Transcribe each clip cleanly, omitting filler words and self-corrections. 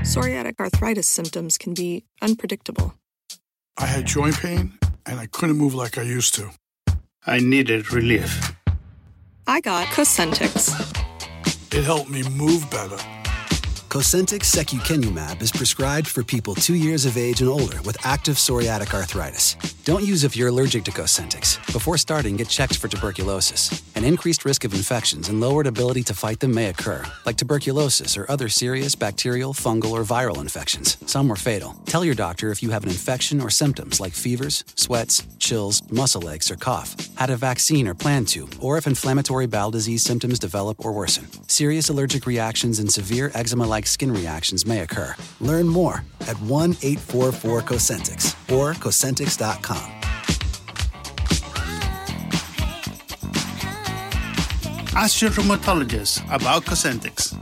Psoriatic arthritis symptoms can be unpredictable. I had joint pain, and I couldn't move like I used to. I needed relief. I got Cosentyx. It helped me move better. Cosentyx secukinumab is prescribed for people 2 years of age and older with active psoriatic arthritis. Don't use if you're allergic to Cosentyx. Before starting, get checked for tuberculosis. An increased risk of infections and lowered ability to fight them may occur, like tuberculosis or other serious bacterial, fungal, or viral infections. Some were fatal. Tell your doctor if you have an infection or symptoms like fevers, sweats, chills, muscle aches, or cough, had a vaccine or plan to, or if inflammatory bowel disease symptoms develop or worsen. Serious allergic reactions and severe eczema-like skin reactions may occur. Learn more at 1-844-COSENTYX or Cosentyx.com. Ask your rheumatologist about Cosentyx.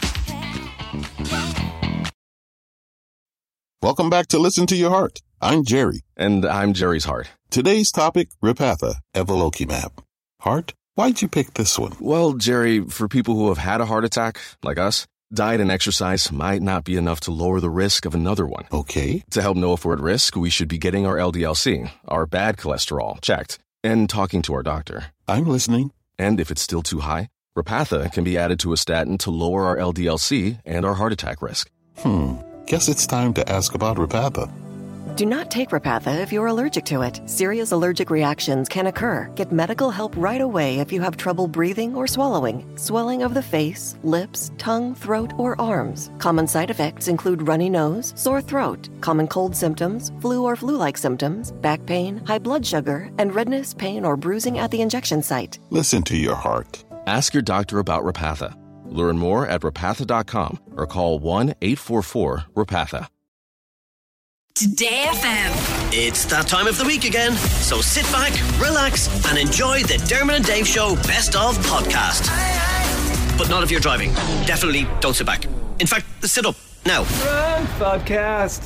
Welcome back to Listen to Your Heart. I'm Jerry. And I'm Jerry's heart. Today's topic, Repatha, Evolocumab. Heart? Why'd you pick this one? Well, Jerry, for people who have had a heart attack, like us, diet and exercise might not be enough to lower the risk of another one. Okay. To help know if we're at risk, we should be getting our LDL-C, our bad cholesterol, checked, and talking to our doctor. I'm listening. And if it's still too high, Repatha can be added to a statin to lower our LDL-C and our heart attack risk. Guess it's time to ask about Repatha. Do not take Repatha if you're allergic to it. Serious allergic reactions can occur. Get medical help right away if you have trouble breathing or swallowing, swelling of the face, lips, tongue, throat, or arms. Common side effects include runny nose, sore throat, common cold symptoms, flu or flu-like symptoms, back pain, high blood sugar, and redness, pain, or bruising at the injection site. Listen to your heart. Ask your doctor about Repatha. Learn more at repatha.com or call 1-844-REPATHA. Today FM. It's that time of the week again, so sit back, relax, and enjoy the Dermot and Dave Show Best Of podcast. But not if you're driving. Definitely don't sit back. In fact, sit up now. Run, podcast.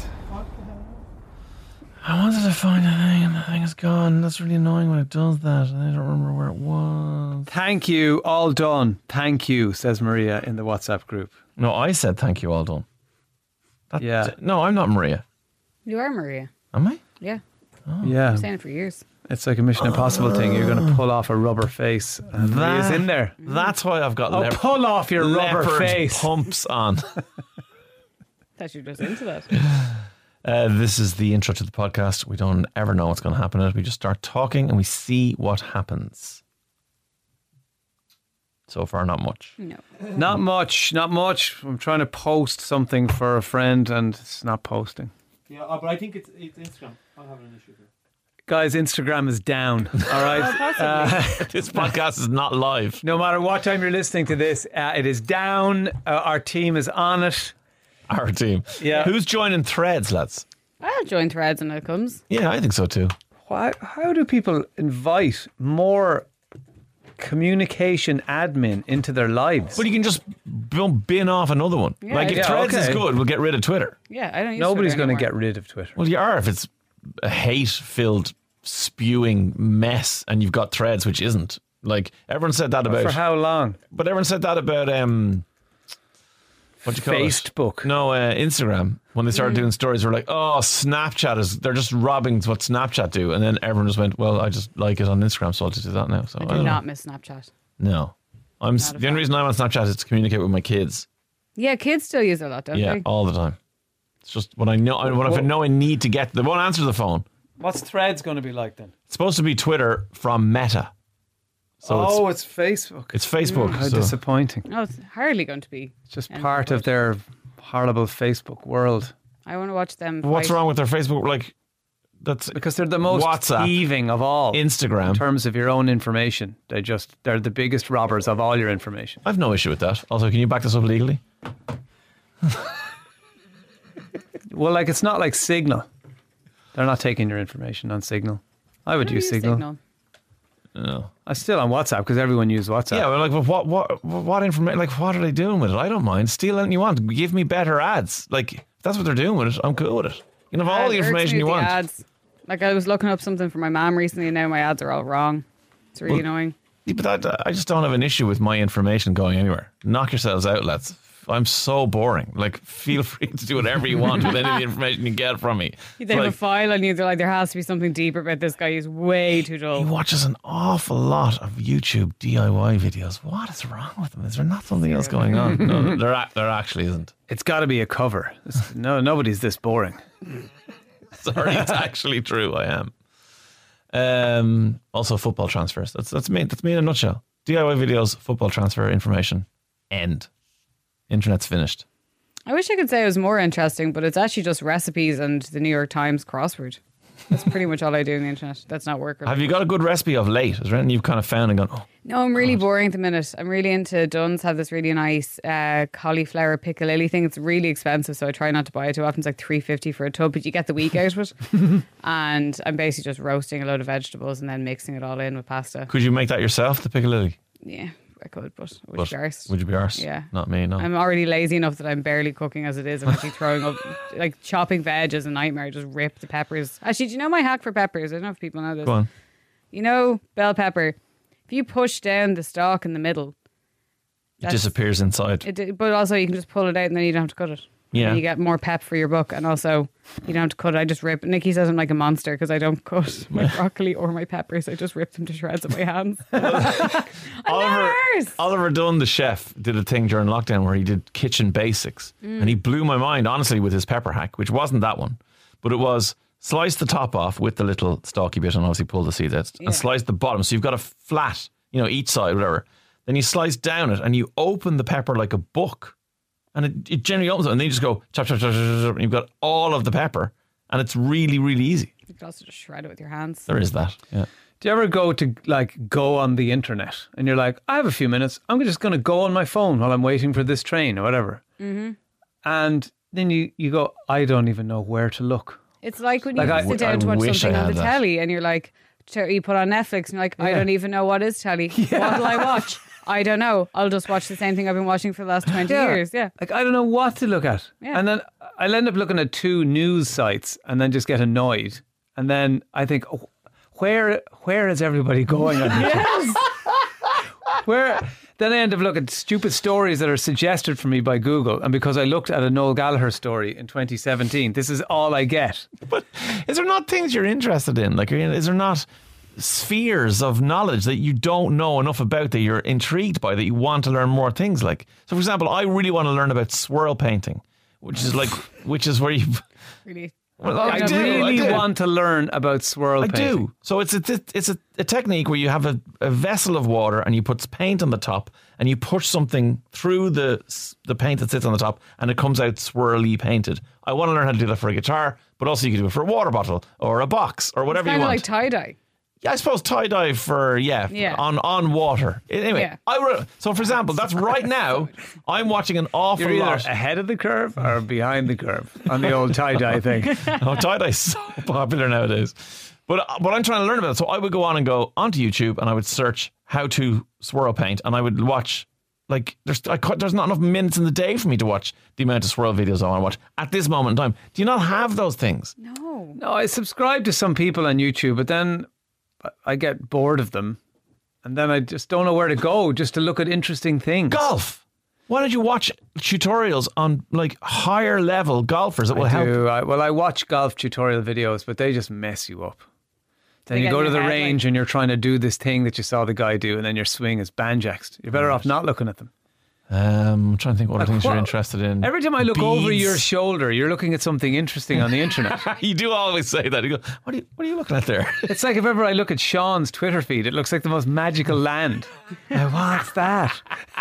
I wanted to find a thing and the thing is gone. That's really annoying when it does that. I don't remember where it was. Thank you, all done. Thank you, says Maria in the WhatsApp group. No, I said thank you, all done. Yeah. No, I'm not Maria. You are Maria. Am I? Yeah. Oh. Yeah. I've saying it for years. It's like a Mission Impossible thing. You're going to pull off a rubber face and Maria's in there. That's why I've got pull off your rubber face. Pumps on. Thought you were just into that. This is the intro to the podcast. We don't ever know what's going to happen in it. We just start talking and we see what happens. So far, not much. No. Not much. I'm trying to post something for a friend and it's not posting. Yeah, but I think it's Instagram. I'll have an issue here. Guys, Instagram is down. All right. This podcast is not live. No matter what time you're listening to this, it is down. Our team is on it. Our team. Yeah. Who's joining Threads, lads? I'll join Threads when it comes. Yeah, I think so too. How do people invite more communication admin into their lives? But you can just bin off another one. Yeah, if Threads is good, we'll get rid of Twitter. Yeah, I don't use Nobody's Twitter going to anymore. get rid of Twitter. Well, you are if it's a hate-filled, spewing mess and you've got Threads, which isn't. Like, everyone said that about... For how long? But everyone said that about... what do you call Facebook. it? No, Instagram. When they started doing stories, they were like, oh, Snapchat they're just robbing what Snapchat do. And then everyone just went, well, I just like it on Instagram, so I'll just do that now. So I do not miss Snapchat. No. The only reason I'm on Snapchat is to communicate with my kids. Yeah, kids still use it a lot, don't Yeah, they? all the time. It's just when I know, if I know I need to get, they won't answer the phone. What's Threads going to be like then? It's supposed to be Twitter from Meta. So it's Facebook. It's Facebook. How disappointing. No, it's hardly going to be. It's just part of their horrible Facebook world. I want to watch them What's wrong with their Facebook? Like, that's because they're the most WhatsApp, thieving of all. Instagram. In terms of your own information. They're the biggest robbers of all your information. I've no issue with that. Also, can you back this up legally? Well, like, it's not like Signal. They're not taking your information on Signal. I would use Signal. No. I'm still on WhatsApp because everyone uses WhatsApp. Yeah, but like, what information? Like, what are they doing with it? I don't mind. Steal anything you want. Give me better ads. Like, if that's what they're doing with it, I'm cool with it. You can have all the information you want. Ads. Like, I was looking up something for my mom recently, and now my ads are all wrong. It's really annoying. Yeah, but I just don't have an issue with my information going anywhere. Knock yourselves out, lads. I'm so boring. Like, feel free to do whatever you want with any of the information you get from me. They have a file on you. They're like, there has to be something deeper about this guy. He's way too dull. He watches an awful lot of YouTube DIY videos. What is wrong with him? Is there not something else going on? No, there actually isn't. It's got to be a cover. No, nobody's this boring. Sorry, it's actually true. I am. Also, football transfers. That's me. That's me in a nutshell. DIY videos, football transfer information. End. Internet's finished. I wish I could say it was more interesting, but it's actually just recipes and the New York Times crossword. That's pretty much all I do on the internet. That's not work. Have you got a good recipe of late? Is there anything you've kind of found and gone, oh? No, I'm really boring at the minute. I'm really into Dunn's. Have this really nice cauliflower piccalilli thing. It's really expensive, so I try not to buy it too often. It's like $3.50 for a tub, but you get the week out of it. And I'm basically just roasting a load of vegetables and then mixing it all in with pasta. Could you make that yourself, the piccalilli? Yeah, I could, but would you be arse? Would you be arse? Yeah. Not me, no. I'm already lazy enough that I'm barely cooking as it is. I'm actually throwing up, like chopping veg is a nightmare. I just rip the peppers. Actually, do you know my hack for peppers? I don't know if people know this. Go on. You know, bell pepper, if you push down the stalk in the middle, it disappears inside. But also you can just pull it out and then you don't have to cut it. Yeah. And you get more pep for your buck, and also you don't have to cut it. I just rip. Nikki says I'm like a monster because I don't cut my broccoli or my peppers. I just rip them to shreds with my hands. Oliver Dunn, the chef, did a thing during lockdown where he did kitchen basics, and he blew my mind, honestly, with his pepper hack, which wasn't that one, but it was slice the top off with the little stalky bit and obviously pull the seeds out, and slice the bottom. So you've got a flat, each side, whatever. Then you slice down it and you open the pepper like a book. And it generally opens it, and then you just go chop, chop, chop, chop, chop, and you've got all of the pepper, and it's really, really easy. You can also just shred it with your hands. There is that, yeah. Do you ever go on the internet and you're like, I have a few minutes, I'm just going to go on my phone while I'm waiting for this train or whatever. Mm-hmm. And then you go, I don't even know where to look. It's like when you sit down to watch something on the telly and you're like, you put on Netflix and you're like, I don't even know what is telly. Yeah. What will I watch? I don't know. I'll just watch the same thing I've been watching for the last 20 years. Yeah. Like, I don't know what to look at. Yeah. And then I'll end up looking at 2 news sites and then just get annoyed. And then I think, oh, where is everybody going on here? Yes. Then I end up looking at stupid stories that are suggested for me by Google. And because I looked at a Noel Gallagher story in 2017, this is all I get. But is there not things you're interested in? Like, is there not spheres of knowledge that you don't know enough about that you're intrigued by, that you want to learn more things like? So for example, I really want to learn about swirl painting, which is where you really I really want to learn about swirl painting. I do. So it's a technique where you have a vessel of water and you put paint on the top and you push something through the paint that sits on the top and it comes out swirly painted. I want to learn how to do that for a guitar, but also you can do it for a water bottle or a box or whatever you want. It's kind of like tie-dye. Yeah, I suppose tie-dye for, on water. Anyway, so for example, that's right now, I'm watching an awful You're lot. Either ahead of the curve or behind the curve on the old tie-dye thing. Oh, tie-dye's so popular nowadays. But I'm trying to learn about it. So I would go on and go onto YouTube and I would search how to swirl paint and I would watch, like, there's not enough minutes in the day for me to watch the amount of swirl videos I want to watch at this moment in time. Do you not have those things? No, I subscribe to some people on YouTube, but then I get bored of them and then I just don't know where to go just to look at interesting things. Golf. Why don't you watch tutorials on like higher level golfers that will help? I watch golf tutorial videos, but they just mess you up. Then you go to the range and you're trying to do this thing that you saw the guy do and then your swing is banjaxed. You're better off not looking at them. I'm trying to think what other things you're interested in. Every time I look over your shoulder, you're looking at something interesting on the internet. You do always say that. You go, what are you looking at there? It's like if ever I look at Sean's Twitter feed, it looks like the most magical land. What's that?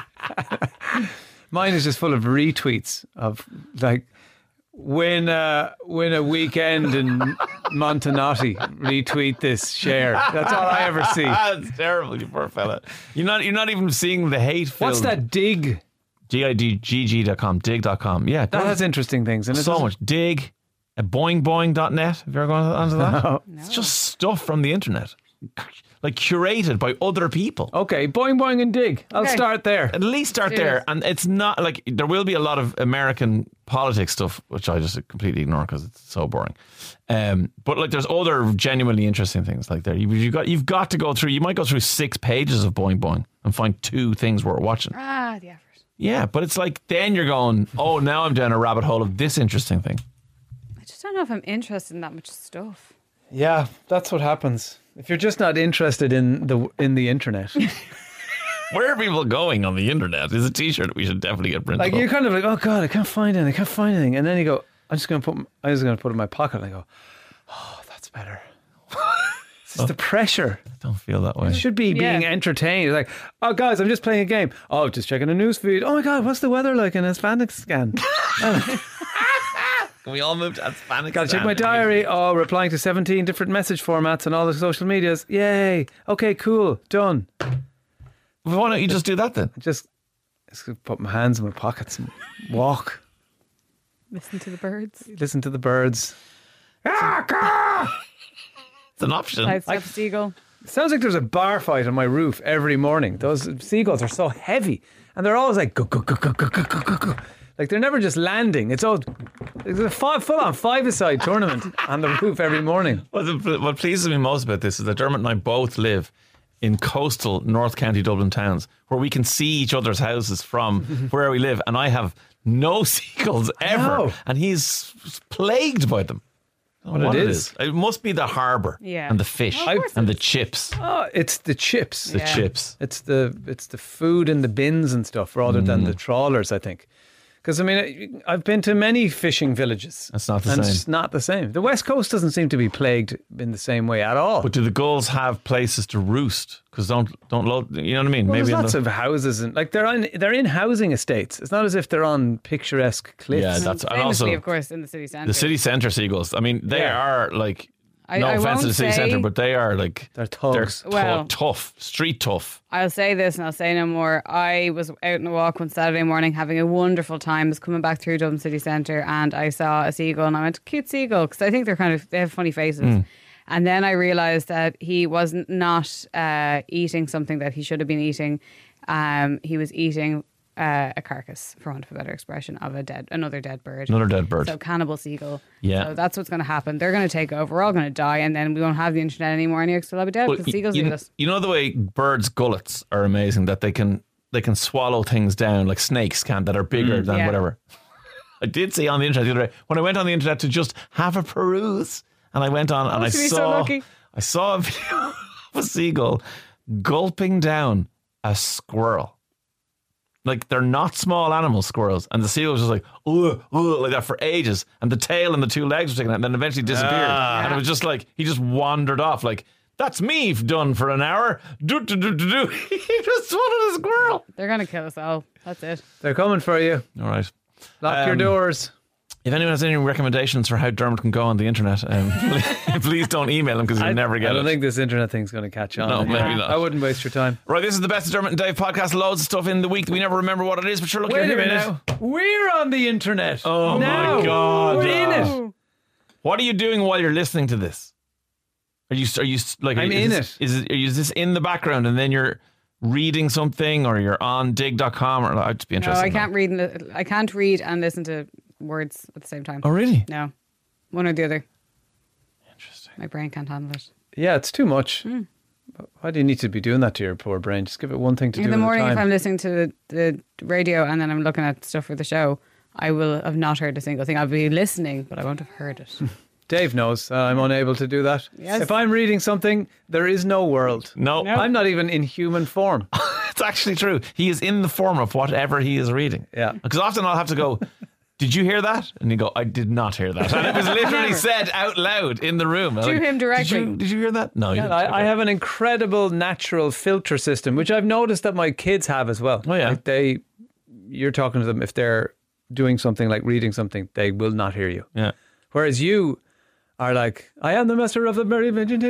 Mine is just full of retweets of like win a weekend in Montenotti, retweet this, share. That's all I ever see. That's terrible, you poor fella. You're not even seeing the hate filled. What's that dig? GIDGG.com, dig.com. Yeah, that has interesting things in it. So much. Dig, boingboing.net. Have you ever gone onto that? No. It's just stuff from the internet. Like curated by other people. Okay, boing boing and dig. I'll start there. At least start there. And it's not like there will be a lot of American politics stuff, which I just completely ignore because it's so boring. But like there's other genuinely interesting things like there. You've got to go through. You might go through 6 pages of boing boing and find 2 things worth watching. The effort. Yeah, but it's like then you're going, oh, now I'm down a rabbit hole of this interesting thing. I just don't know if I'm interested in that much stuff. Yeah, that's what happens. If you're just not interested in the internet. Where are people going on the internet? Is a t-shirt that we should definitely get printed. Like, you're kind of like, oh God, I can't find anything. And then you go, I'm just going to put it in my pocket. And I go, oh, that's better. It's the pressure. I don't feel that way. You should be being entertained. Like, oh, guys, I'm just playing a game. Oh, just checking a news feed. Oh my God, what's the weather like in Afghanistan? Can we all move to Afghanistan? Gotta check my diary. Oh, replying to 17 different message formats on all the social medias. Yay. Okay, cool. Done. Well, why don't you just do that then? Just put my hands in my pockets and walk. Listen to the birds. Listen to the birds. It's an option. Sidestep a seagull. It sounds like there's a bar fight on my roof every morning. Those seagulls are so heavy. And they're always like, go, go, go, go, go, go, go, go, go. Like they're never just landing. It's a full-on five-a-side tournament on the roof every morning. What pleases me most about this is that Dermot and I both live in coastal North County Dublin towns where we can see each other's houses from where we live, and I have no seagulls ever, and he's plagued by them. What it is. It must be the harbour and the fish and the chips. Oh, it's the chips. The chips. It's the food in the bins and stuff rather than the trawlers, I think. Because, I mean, I've been to many fishing villages. That's not the and same. It's not the same. The West Coast doesn't seem to be plagued in the same way at all. But do the gulls have places to roost? Because don't load, you know what I mean? Well, there's lots of houses and like they're in housing estates. It's not as if they're on picturesque cliffs. Yeah, that's and Famously, also of course, in the city centre. The city centre seagulls. I mean, they are like. No offense to the city centre, but they are like they're thugs. Well, tough, street tough. I'll say this and I'll say no more. I was out on a walk one Saturday morning having a wonderful time. I was coming back through Dublin city centre and I saw a seagull and I went, cute seagull, because I think they have funny faces. And then I realised that he was not eating something that he should have been eating. He was eating a carcass, for want of a better expression, of another dead bird. Another dead bird. So cannibal seagull. Yeah. So that's what's going to happen. They're going to take over. We're all going to die, and then we won't have the internet anymore. And you're still be dead because seagulls eat us. You know the way birds' gullets are amazing, that they can swallow things down like snakes can that are bigger than whatever. I did see on the internet the other day when I went on the internet to just have a peruse, and I went on and I saw a video of a seagull gulping down a squirrel. Like, they're not small animals, squirrels. And the seagull was just like, like that for ages. And the tail and the two legs were taken out and then eventually disappeared. And it was just like, he just wandered off. Like, that's me done for an hour. He just swallowed a squirrel. They're going to kill us all. That's it. They're coming for you. All right. Lock your doors. If anyone has any recommendations for how Dermot can go on the internet, please don't email him because you'll never get it. I don't think this internet thing's going to catch on. No, maybe not. I wouldn't waste your time. Right, this is the best of Dermot and Dave podcast. Loads of stuff in the week that we never remember what it is, but sure, look, Wait you're a here minute. now. We're on the internet. Oh now. my God. We're in it. What are you doing while you're listening to this? Are you like? I'm in it. Is this in the background and then you're reading something, or you're on dig.com, or I'd just be interested. No, I can't read and listen to words at the same time. Oh, really? No. One or the other. Interesting. My brain can't handle it. Yeah, it's too much. Why do you need to be doing that to your poor brain? Just give it one thing to do in the morning. at a time. If I'm listening to the radio and then I'm looking at stuff for the show, I will have not heard a single thing. I'll be listening, but I won't have heard it. Dave knows I'm unable to do that. Yes. If I'm reading something, there is no world. No. I'm not even in human form. It's actually true. He is in the form of whatever he is reading. Yeah. Because often I'll have to go, did you hear that? And you go, I did not hear that. And it was literally said out loud in the room. To him directly. Did you hear that? No. Yeah, I have an incredible natural filter system, which I've noticed that my kids have as well. Oh, yeah. Like you're talking to them, if they're doing something like reading something, they will not hear you. Yeah. Whereas you are like, I am the master of the Merry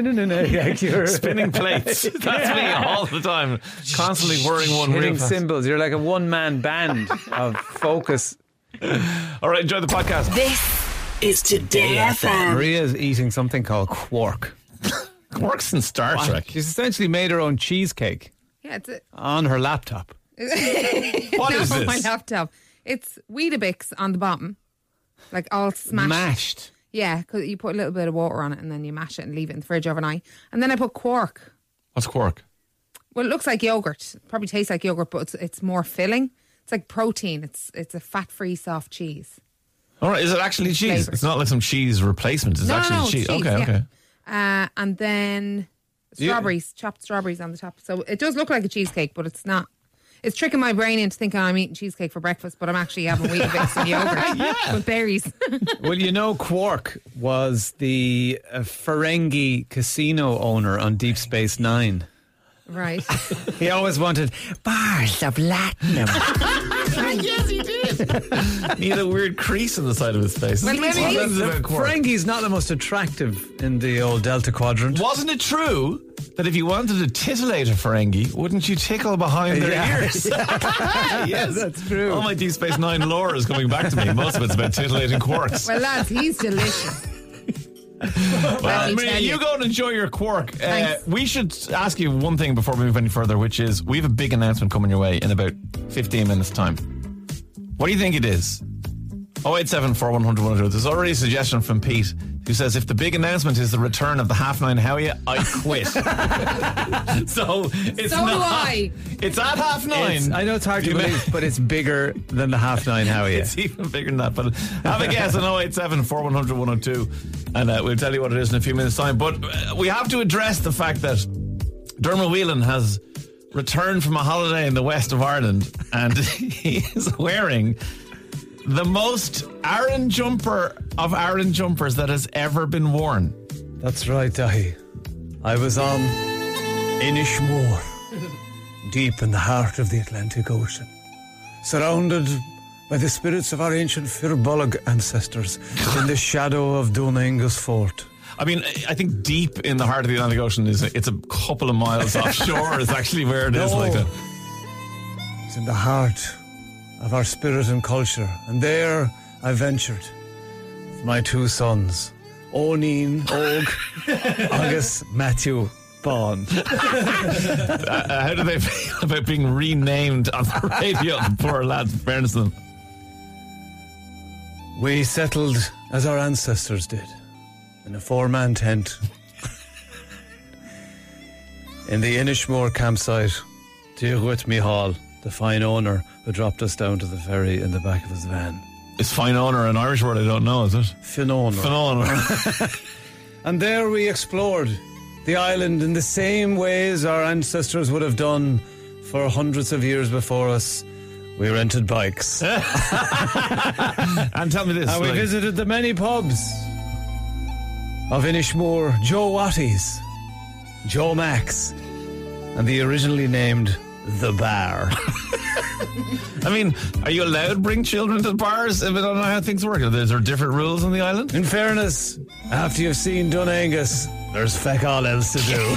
You're spinning plates. That's me all the time. Constantly whirring one hitting real fast. cymbals. You're like a one-man band of focus. All right, enjoy the podcast. This is Today FM. Maria's eating something called quark. Quark's in Star Trek. She's essentially made her own cheesecake. Yeah, it's on her laptop. What is this? My laptop. It's Weetabix on the bottom, like all smashed. Mashed. Yeah, because you put a little bit of water on it and then you mash it and leave it in the fridge overnight. And then I put quark. What's quark? Well, it looks like yogurt. Probably tastes like yogurt, but it's more filling. It's like protein. It's a fat-free soft cheese. All right, is it actually cheese? Flavors. It's not like some cheese replacement. It's actually cheese. Okay. And then strawberries, chopped strawberries on the top. So it does look like a cheesecake, but it's not. It's tricking my brain into thinking I'm eating cheesecake for breakfast, but I'm actually having Weetabix and yogurt with berries. Well, you know, Quark was the Ferengi casino owner on Deep Space Nine. Right. He always wanted bars of latinum. Yes, he did. He had a weird crease in the side of his face. Well, Ferengi's not the most attractive in the old Delta Quadrant. Wasn't it true that if you wanted to titillate a Ferengi, wouldn't you tickle behind their ears? Yes, that's true. All my Deep Space Nine lore is coming back to me. Most of it's about titillating quarks. Well, lads, he's delicious. Well, Maria, you go and enjoy your quark. We should ask you one thing before we move any further, which is we have a big announcement coming your way in about 15 minutes' time. What do you think it is? 087 100 102. There's already a suggestion from Pete who says if the big announcement is the return of the half nine Howie, I quit. So it's So not. do I. It's at half nine. I know it's hard to believe, but it's bigger than the half nine Howie. It's even bigger than that. But have a guess on 087 100 102 and we'll tell you what it is in a few minutes' time. But we have to address the fact that Dermot Whelan has returned from a holiday in the west of Ireland and he is wearing the most Aaron jumper of Aaron jumpers that has ever been worn. That's right, Dahi. I was on Inishmore, deep in the heart of the Atlantic Ocean, surrounded by the spirits of our ancient Firbolg ancestors in the shadow of Dún Aengus Fort. I mean, I think deep in the heart of the Atlantic Ocean it's a couple of miles offshore is actually where it is like that. It's in the heart of our spirit and culture. And there I ventured with my two sons, O'Neill, Og, Agus, Matthew, Bond. How do they feel about being renamed on the radio? The poor lads, in fairness to them. We settled as our ancestors did, in a 4-man tent in the Inishmore campsite. Tíorgwit Mihal, the fine owner who dropped us down to the ferry in the back of his van. Is fine owner an Irish word? I don't know, is it? Fin owner. Fin owner. And there we explored the island in the same ways our ancestors would have done for hundreds of years before us. We rented bikes. And tell me this. And we visited the many pubs of Inishmore, Joe Watties, Joe Max, and the originally named The Bar. I mean, are you allowed to bring children to bars if I don't know how things work? Are there different rules on the island? In fairness, after you've seen Dún Aengus, there's feck all else to do.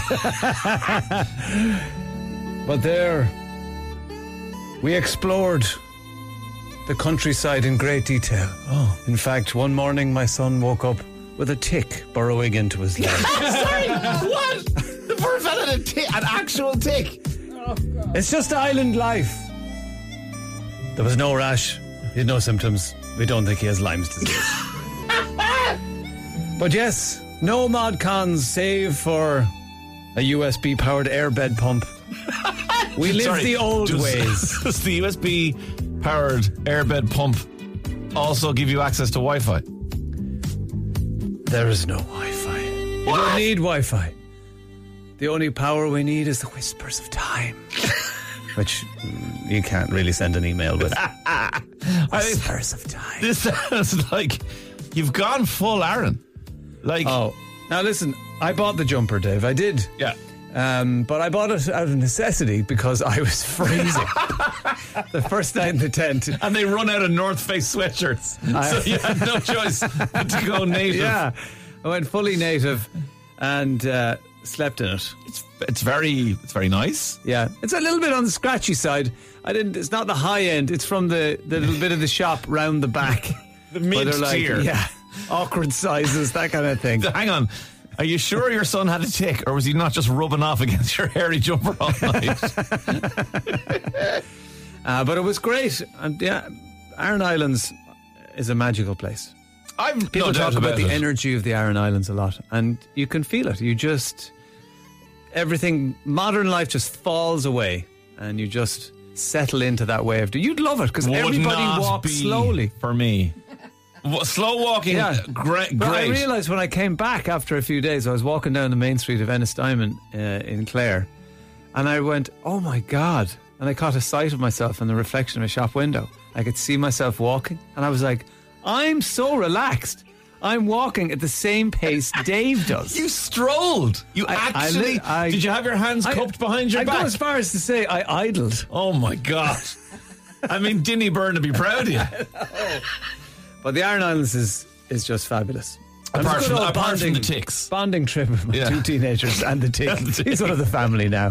But there, we explored the countryside in great detail. Oh. In fact, one morning my son woke up with a tick burrowing into his leg. Sorry, what? The poor fella had an actual tick. Oh, God. It's just island life. There was no rash. He had no symptoms. We don't think he has Lyme's disease. But yes, no mod cons save for a USB powered airbed pump. We live the old ways. Does the USB powered airbed pump also give you access to Wi-Fi? There is no Wi-Fi. You don't need Wi-Fi. The only power we need is the whispers of time. Which you can't really send an email with. Whispers of time. This sounds like you've gone full Aaron. Oh, now listen, I bought the jumper, Dave. I did. Yeah. But I bought it out of necessity because I was freezing the first night in the tent. And they run out of North Face sweatshirts. So you had no choice but to go native. Yeah. I went fully native and slept in it. It's very nice. Yeah. It's a little bit on the scratchy side. It's not the high end. It's from the little bit of the shop round the back. The mid-tier. Yeah. Awkward sizes, that kind of thing. Hang on. Are you sure your son had a tick, or was he not just rubbing off against your hairy jumper all night? But it was great. And yeah, Aran Islands is a magical place. People talk about the energy of the Aran Islands a lot, and you can feel it. Everything, modern life just falls away, and you just settle into that way of doing. You'd love it because Would everybody not walks be slowly. for me. Slow walking, great. But I realised when I came back after a few days, I was walking down the main street of Ennisdiamond in Clare, and I went, oh my God. And I caught a sight of myself in the reflection of a shop window. I could see myself walking, and I was like, I'm so relaxed. I'm walking at the same pace Dave does. You strolled. You actually... did you have your hands cupped behind your back? I go as far as to say I idled. Oh my God. I mean, Dinny Byrne to be proud of you. But the Aran Islands is just fabulous. Apart from the ticks. Bonding trip with my two teenagers and the ticks. He's one of the family now.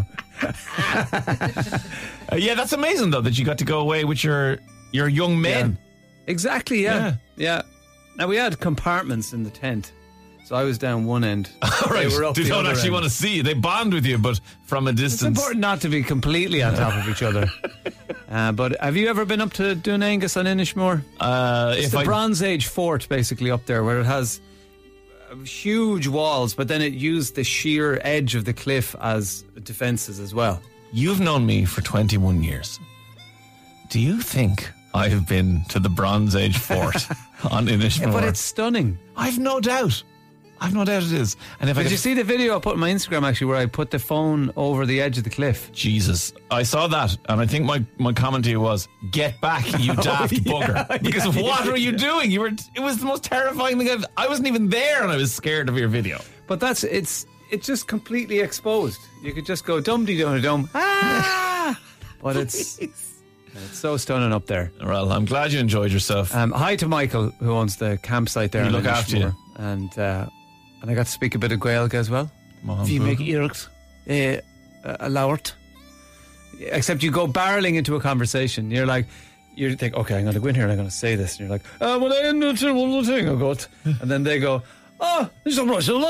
Yeah, that's amazing though that you got to go away with your young men. Yeah. Exactly, yeah. Now we had compartments in the tent. So I was down one end. Right. They were up They the don't other actually end. want to see you. They bond with you, but from a distance. It's important not to be completely on top of each other. But have you ever been up to Dunangus on Inishmore? It's the Bronze Age fort basically up there where it has huge walls, but then it used the sheer edge of the cliff as defences as well. You've known me for 21 years. Do you think I have been to the Bronze Age fort on Inishmore? Yeah, but it's stunning. I've no doubt it is. And if Did you see the video I put on my Instagram actually where I put the phone over the edge of the cliff? Jesus, I saw that, and I think my comment to you was, "Get back, you daft bugger!" Because what were you doing? It was the most terrifying thing. I wasn't even there, and I was scared of your video. But it's just completely exposed. You could just go dum-de-dum-de-dum. Ah! But it's so stunning up there. Well, I'm glad you enjoyed yourself. Hi to Michael, who owns the campsite there. He in look after you. And I got to speak a bit of Gaelic as well. You make Irecht a Lauert. Except you go barreling into a conversation. You think, okay, I'm going to go in here and I'm going to say this. And you're like, well, I didn't know one thing I got. And then they go, and you're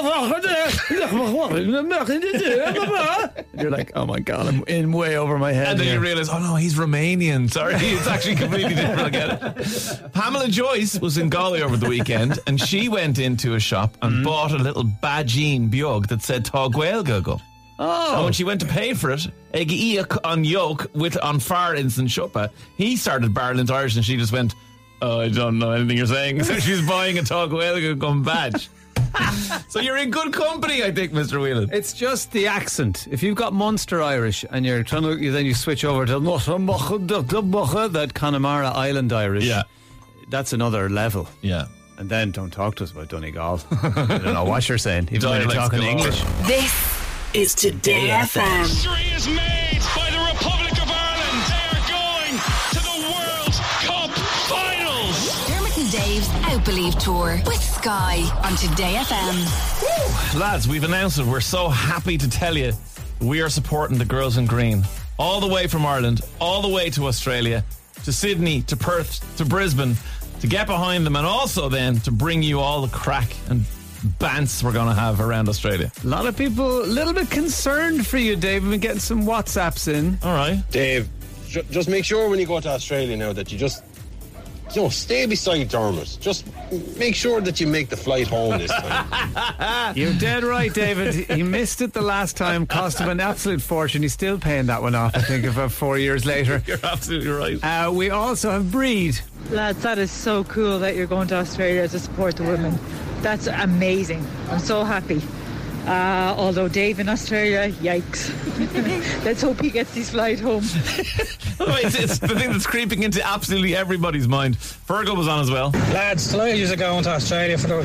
like, oh my God, I'm in way over my head. And then here. you realise, oh no, he's Romanian. Sorry, it's actually completely different. I get it. Pamela Joyce was in Galway over the weekend, and she went into a shop and bought a little badgine biog that said Tá Gaeilge go. Oh. And when she went to pay for it, Eg Iach on yoke on far instant shoppa, he started barreling into Irish, and she just went, oh, I don't know anything you're saying. So she's buying a Tá Gaeilge gun badge. So you're in good company, I think, Mr. Whelan. It's just the accent. If you've got Munster Irish and you're trying to, then you switch over to that Connemara Island Irish. Yeah, that's another level. Yeah, and then don't talk to us about Donegal. I don't know what you're saying. Even when you're talking English. This is Today FM. History is made by the Republic of Ireland. They are going to the World Cup Finals. Dermot and Dave's Outbelieve Tour with Sky on Today FM. Woo. Lads, we've announced it. We're so happy to tell you we are supporting the girls in green. All the way from Ireland, all the way to Australia, to Sydney, to Perth, to Brisbane, to get behind them, and also then to bring you all the crack and bants we're going to have around Australia. A lot of people a little bit concerned for you, Dave. We've been getting some WhatsApps in. All right. Dave, just make sure when you go to Australia now that you just stay beside Dermot. Just make sure that you make the flight home this time. You're dead right, David. He missed it the last time, cost him an absolute fortune. He's still paying that one off, I think, about 4 years later. You're absolutely right. We also have Breed. Lads, that is so cool that you're going to Australia to support the women. That's amazing. I'm so happy. Although Dave in Australia, yikes. Let's hope he gets his flight home. It's the thing that's creeping into absolutely everybody's mind. Fergal was on as well. Lads, tonight you're going to Australia for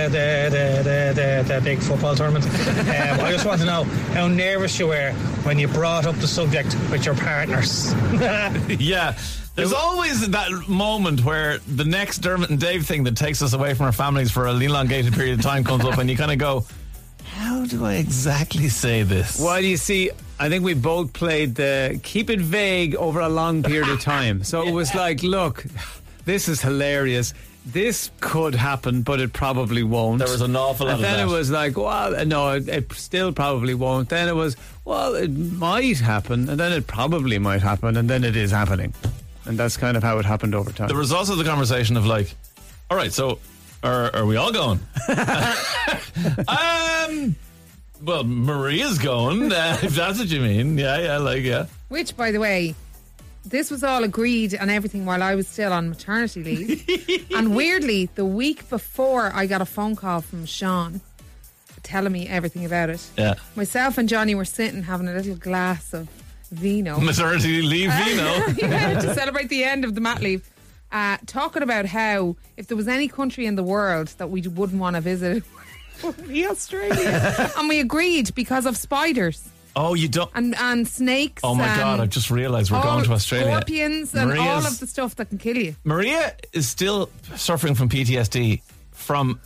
the big football tournament. I just want to know how nervous you were when you brought up the subject with your partners. Yeah. There's always that moment where the next Dermot and Dave thing that takes us away from our families for an elongated period of time comes up, and you kind of go, how do I exactly say this? Well, you see, I think we both played the keep it vague over a long period of time. So it was like, look, this is hilarious. This could happen, but it probably won't. There was an awful lot of that. And then it was like, well, no, it still probably won't. Then it was, well, it might happen. And then it probably might happen. And then it is happening. And that's kind of how it happened over time. There was also the conversation of like, all right, so are we all going? Well, Maria's going, if that's what you mean. Yeah. Which, by the way, this was all agreed and everything while I was still on maternity leave. And weirdly, the week before, I got a phone call from Sean telling me everything about it. Yeah. Myself and Johnny were sitting having a little glass of vino. Maternity leave vino. Yeah, to celebrate the end of the mat leave. Talking about how if there was any country in the world that we wouldn't want to visit, it would be Australia. And we agreed because of spiders. Oh, you don't. And snakes. Oh my God, I've just realised we're going to Australia. Scorpions and all of the stuff that can kill you. Maria is still suffering from PTSD from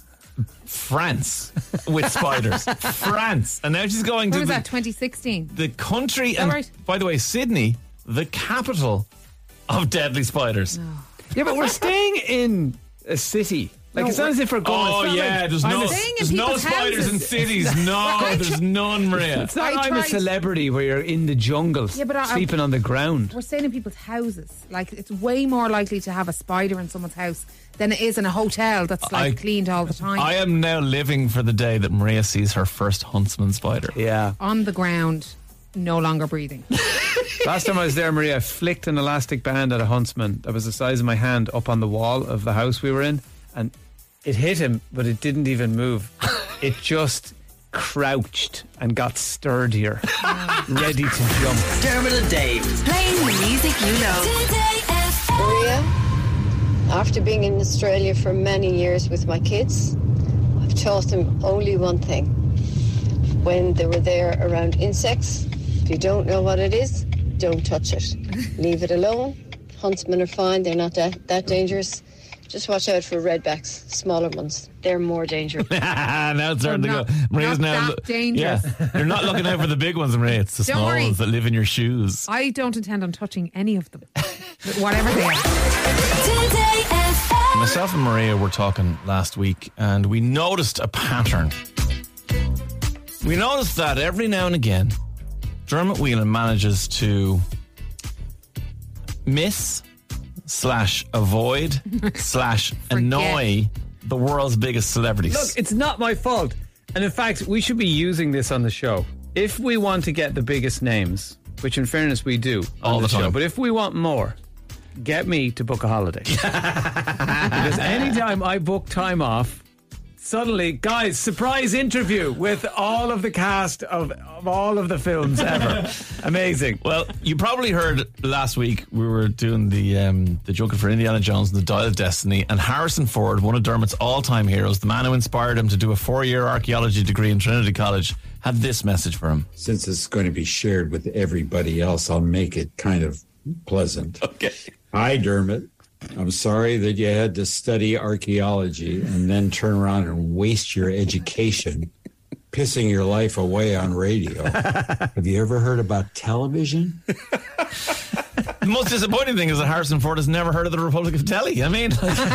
France with spiders. France. And now she's going When to was that, 2016? the country. Is that And right? by the way, Sydney, the capital of deadly spiders. Yeah, but we're staying in a city. Like, No, it's not as if we're going. Oh, it's not yeah, like there's I'm no, a- there's no spiders in cities. No, there's none, Maria. It's not I I'm a tried- celebrity where you're in the jungle Yeah, but sleeping on the ground. We're staying in people's houses. Like, it's way more likely to have a spider in someone's house than it is in a hotel that's like cleaned all the time. I am now living for the day that Maria sees her first huntsman spider. Yeah. On the ground, no longer breathing. Last time I was there, Maria, I flicked an elastic band at a huntsman that was the size of my hand up on the wall of the house we were in, and it hit him, but it didn't even move. It just crouched and got sturdier, ready to jump. Dermot and Dave. Playing the music you know. Maria, after being in Australia for many years with my kids, I've taught them only one thing. When they were there around insects, if you don't know what it is, don't touch it. Leave it alone. Huntsmen are fine, they're not that dangerous. Just watch out for redbacks, smaller ones. They're more dangerous. Now it's starting to go. Maria's now that dangerous. Yeah, you're not looking out for the big ones, Maria. It's the Don't small worry. ones that live in your shoes. I don't intend on touching any of them, whatever they are. Myself and Maria were talking last week, and we noticed a pattern. We noticed that every now and again, Dermot Whelan manages to miss/avoid/annoy the world's biggest celebrities. Look, it's not my fault. And in fact, we should be using this on the show. If we want to get the biggest names, which in fairness we do on All the the time. show, but if we want more, get me to book a holiday. Because anytime I book time off, suddenly, guys, surprise interview with all of the cast of all of the films ever. Amazing. Well, you probably heard last week we were doing the junket for Indiana Jones and the Dial of Destiny, and Harrison Ford, one of Dermot's all-time heroes, the man who inspired him to do a 4-year archaeology degree in Trinity College, had this message for him. Since it's going to be shared with everybody else, I'll make it kind of pleasant. Okay. Hi, Dermot. I'm sorry that you had to study archaeology and then turn around and waste your education pissing your life away on radio. Have you ever heard about television? The most disappointing thing is that Harrison Ford has never heard of the Republic of Telly. I mean,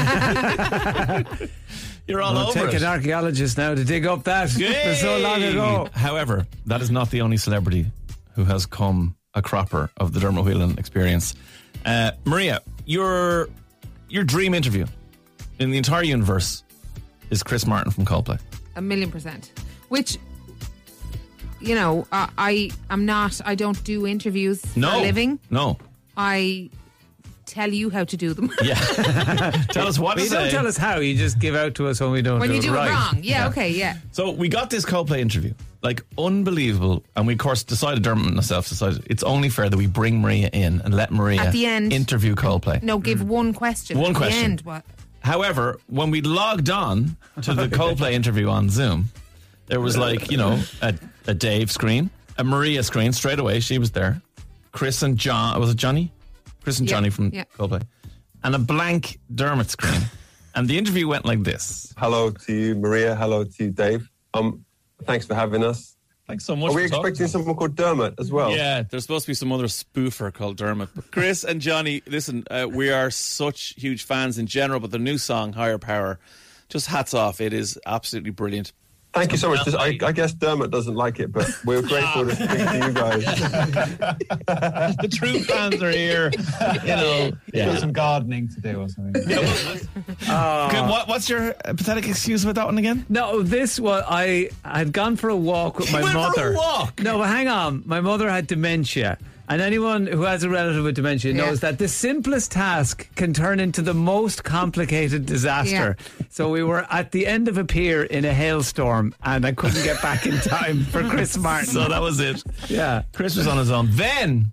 you're all It'll over take it. an archaeologist now to dig up that for so long ago. However, that is not the only celebrity who has come a cropper of the Dermot Whelan experience. Maria, your dream interview in the entire universe is Chris Martin from Coldplay. 1,000,000%. Which, you know, I don't do interviews for a living. No. I tell you how to do them. Yeah. Tell us what But to you say. don't tell us how, you just give out to us when we don't When do you it do right. it wrong. Yeah, okay, yeah. So we got this Coldplay interview, like unbelievable, and we of course decided, Dermot and myself decided, it's only fair that we bring Maria in and let Maria At the end. interview Coldplay. No, give one question. One at question. The end, what? However, when we logged on to the Coldplay interview on Zoom, there was like, you know, a Dave screen, a Maria screen straight away. She was there. Chris and John, was it Johnny? Chris and Yeah, Johnny from yeah. Coldplay. And a blank Dermot screen. And the interview went like this. Hello to you, Maria. Hello to you, Dave. Thanks for having us. Thanks so much Are we for talking expecting to us. someone called Dermot as well? Yeah, there's supposed to be some other spoofer called Dermot. But Chris and Johnny, listen, we are such huge fans in general, but the new song, Higher Power, just hats off. It is absolutely brilliant. Thank you so much. I guess Dermot doesn't like it, but we're grateful to speak to you guys. The true fans are here. You know, Got some gardening to do or something. Good, what's your pathetic excuse about that one again? No, this was, I had gone for a walk with my went for a mother. walk? No, but hang on. My mother had dementia. And anyone who has a relative with dementia knows that the simplest task can turn into the most complicated disaster. So we were at the end of a pier in a hailstorm and I couldn't get back in time for Chris Martin. So that was it. Yeah. Chris was on his own. Then,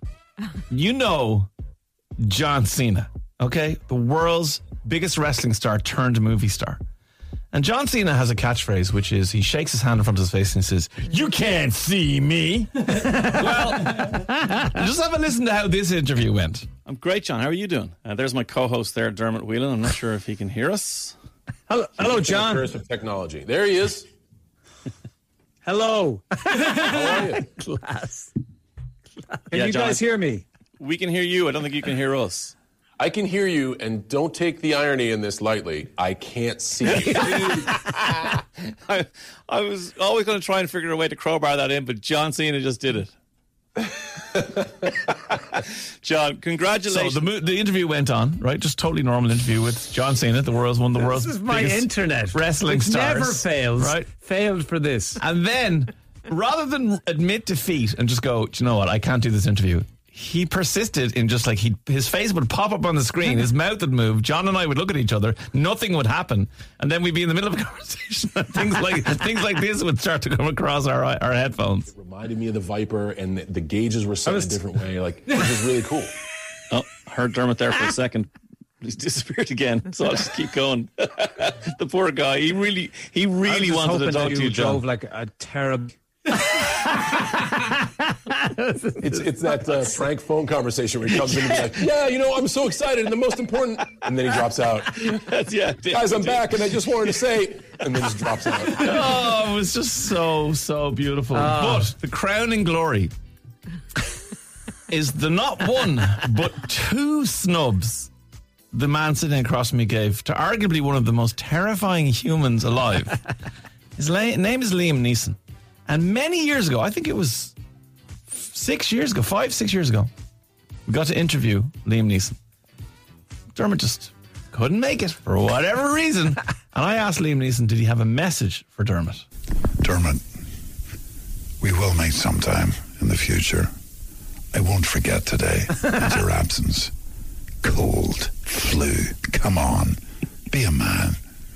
John Cena, okay? The world's biggest wrestling star turned movie star. And John Cena has a catchphrase, which is he shakes his hand in front of his face and he says, "You can't see me." Well, just have a listen to how this interview went. I'm great, John. How are you doing? There's my co-host there, Dermot Whelan. I'm not sure if he can hear us. Hello, John. Curse of technology. There he is. Hello. How are you? Class. Can you guys hear me? We can hear you. I don't think you can hear us. I can hear you, and don't take the irony in this lightly. I can't see you. I was always going to try and figure a way to crowbar that in, but John Cena just did it. John, congratulations. So the interview went on, right? Just totally normal interview with John Cena, one of the world's This is my biggest internet. wrestling Which stars. never fails. Right? Failed for this. And then, rather than admit defeat and just go, "Do you know what? I can't do this interview," he persisted in just like his face would pop up on the screen, his mouth would move, John and I would look at each other, nothing would happen, and then we'd be in the middle of a conversation and things like this would start to come across our headphones. It reminded me of the Viper, and the gauges were set in a different way. Like, it was really cool. Oh, heard Dermot there for a second. He's disappeared again, so I'll just keep going. The poor guy. He really wanted to talk to you, John. Drove like a terrible... It's that prank phone conversation where he comes in and be like, "Yeah, I'm so excited and the most important," and then he drops out. Guys, I'm back and I just wanted to say, and then just drops out. Oh, it was just so beautiful. But the crowning glory is the not one but two snubs the man sitting across from me gave to arguably one of the most terrifying humans alive. His name is Liam Neeson. And many years ago, I think it was 5-6 years ago, we got to interview Liam Neeson. Dermot just couldn't make it for whatever reason. And I asked Liam Neeson, did he have a message for Dermot? Dermot, we will meet sometime in the future. I won't forget today and your absence. Cold, flu, come on, be a man.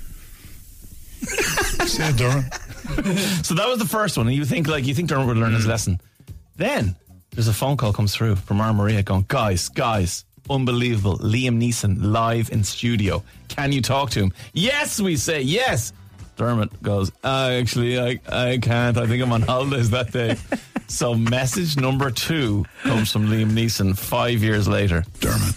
Say it, Dermot. So that was the first one. And you think Dermot would learn his lesson. Then there's a phone call comes through from our Maria going, guys, unbelievable. Liam Neeson live in studio. Can you talk to him? Yes, we say, yes. Dermot goes, actually, I can't. I think I'm on holidays that day. So message number 2 comes from Liam Neeson 5 years later. Dermot,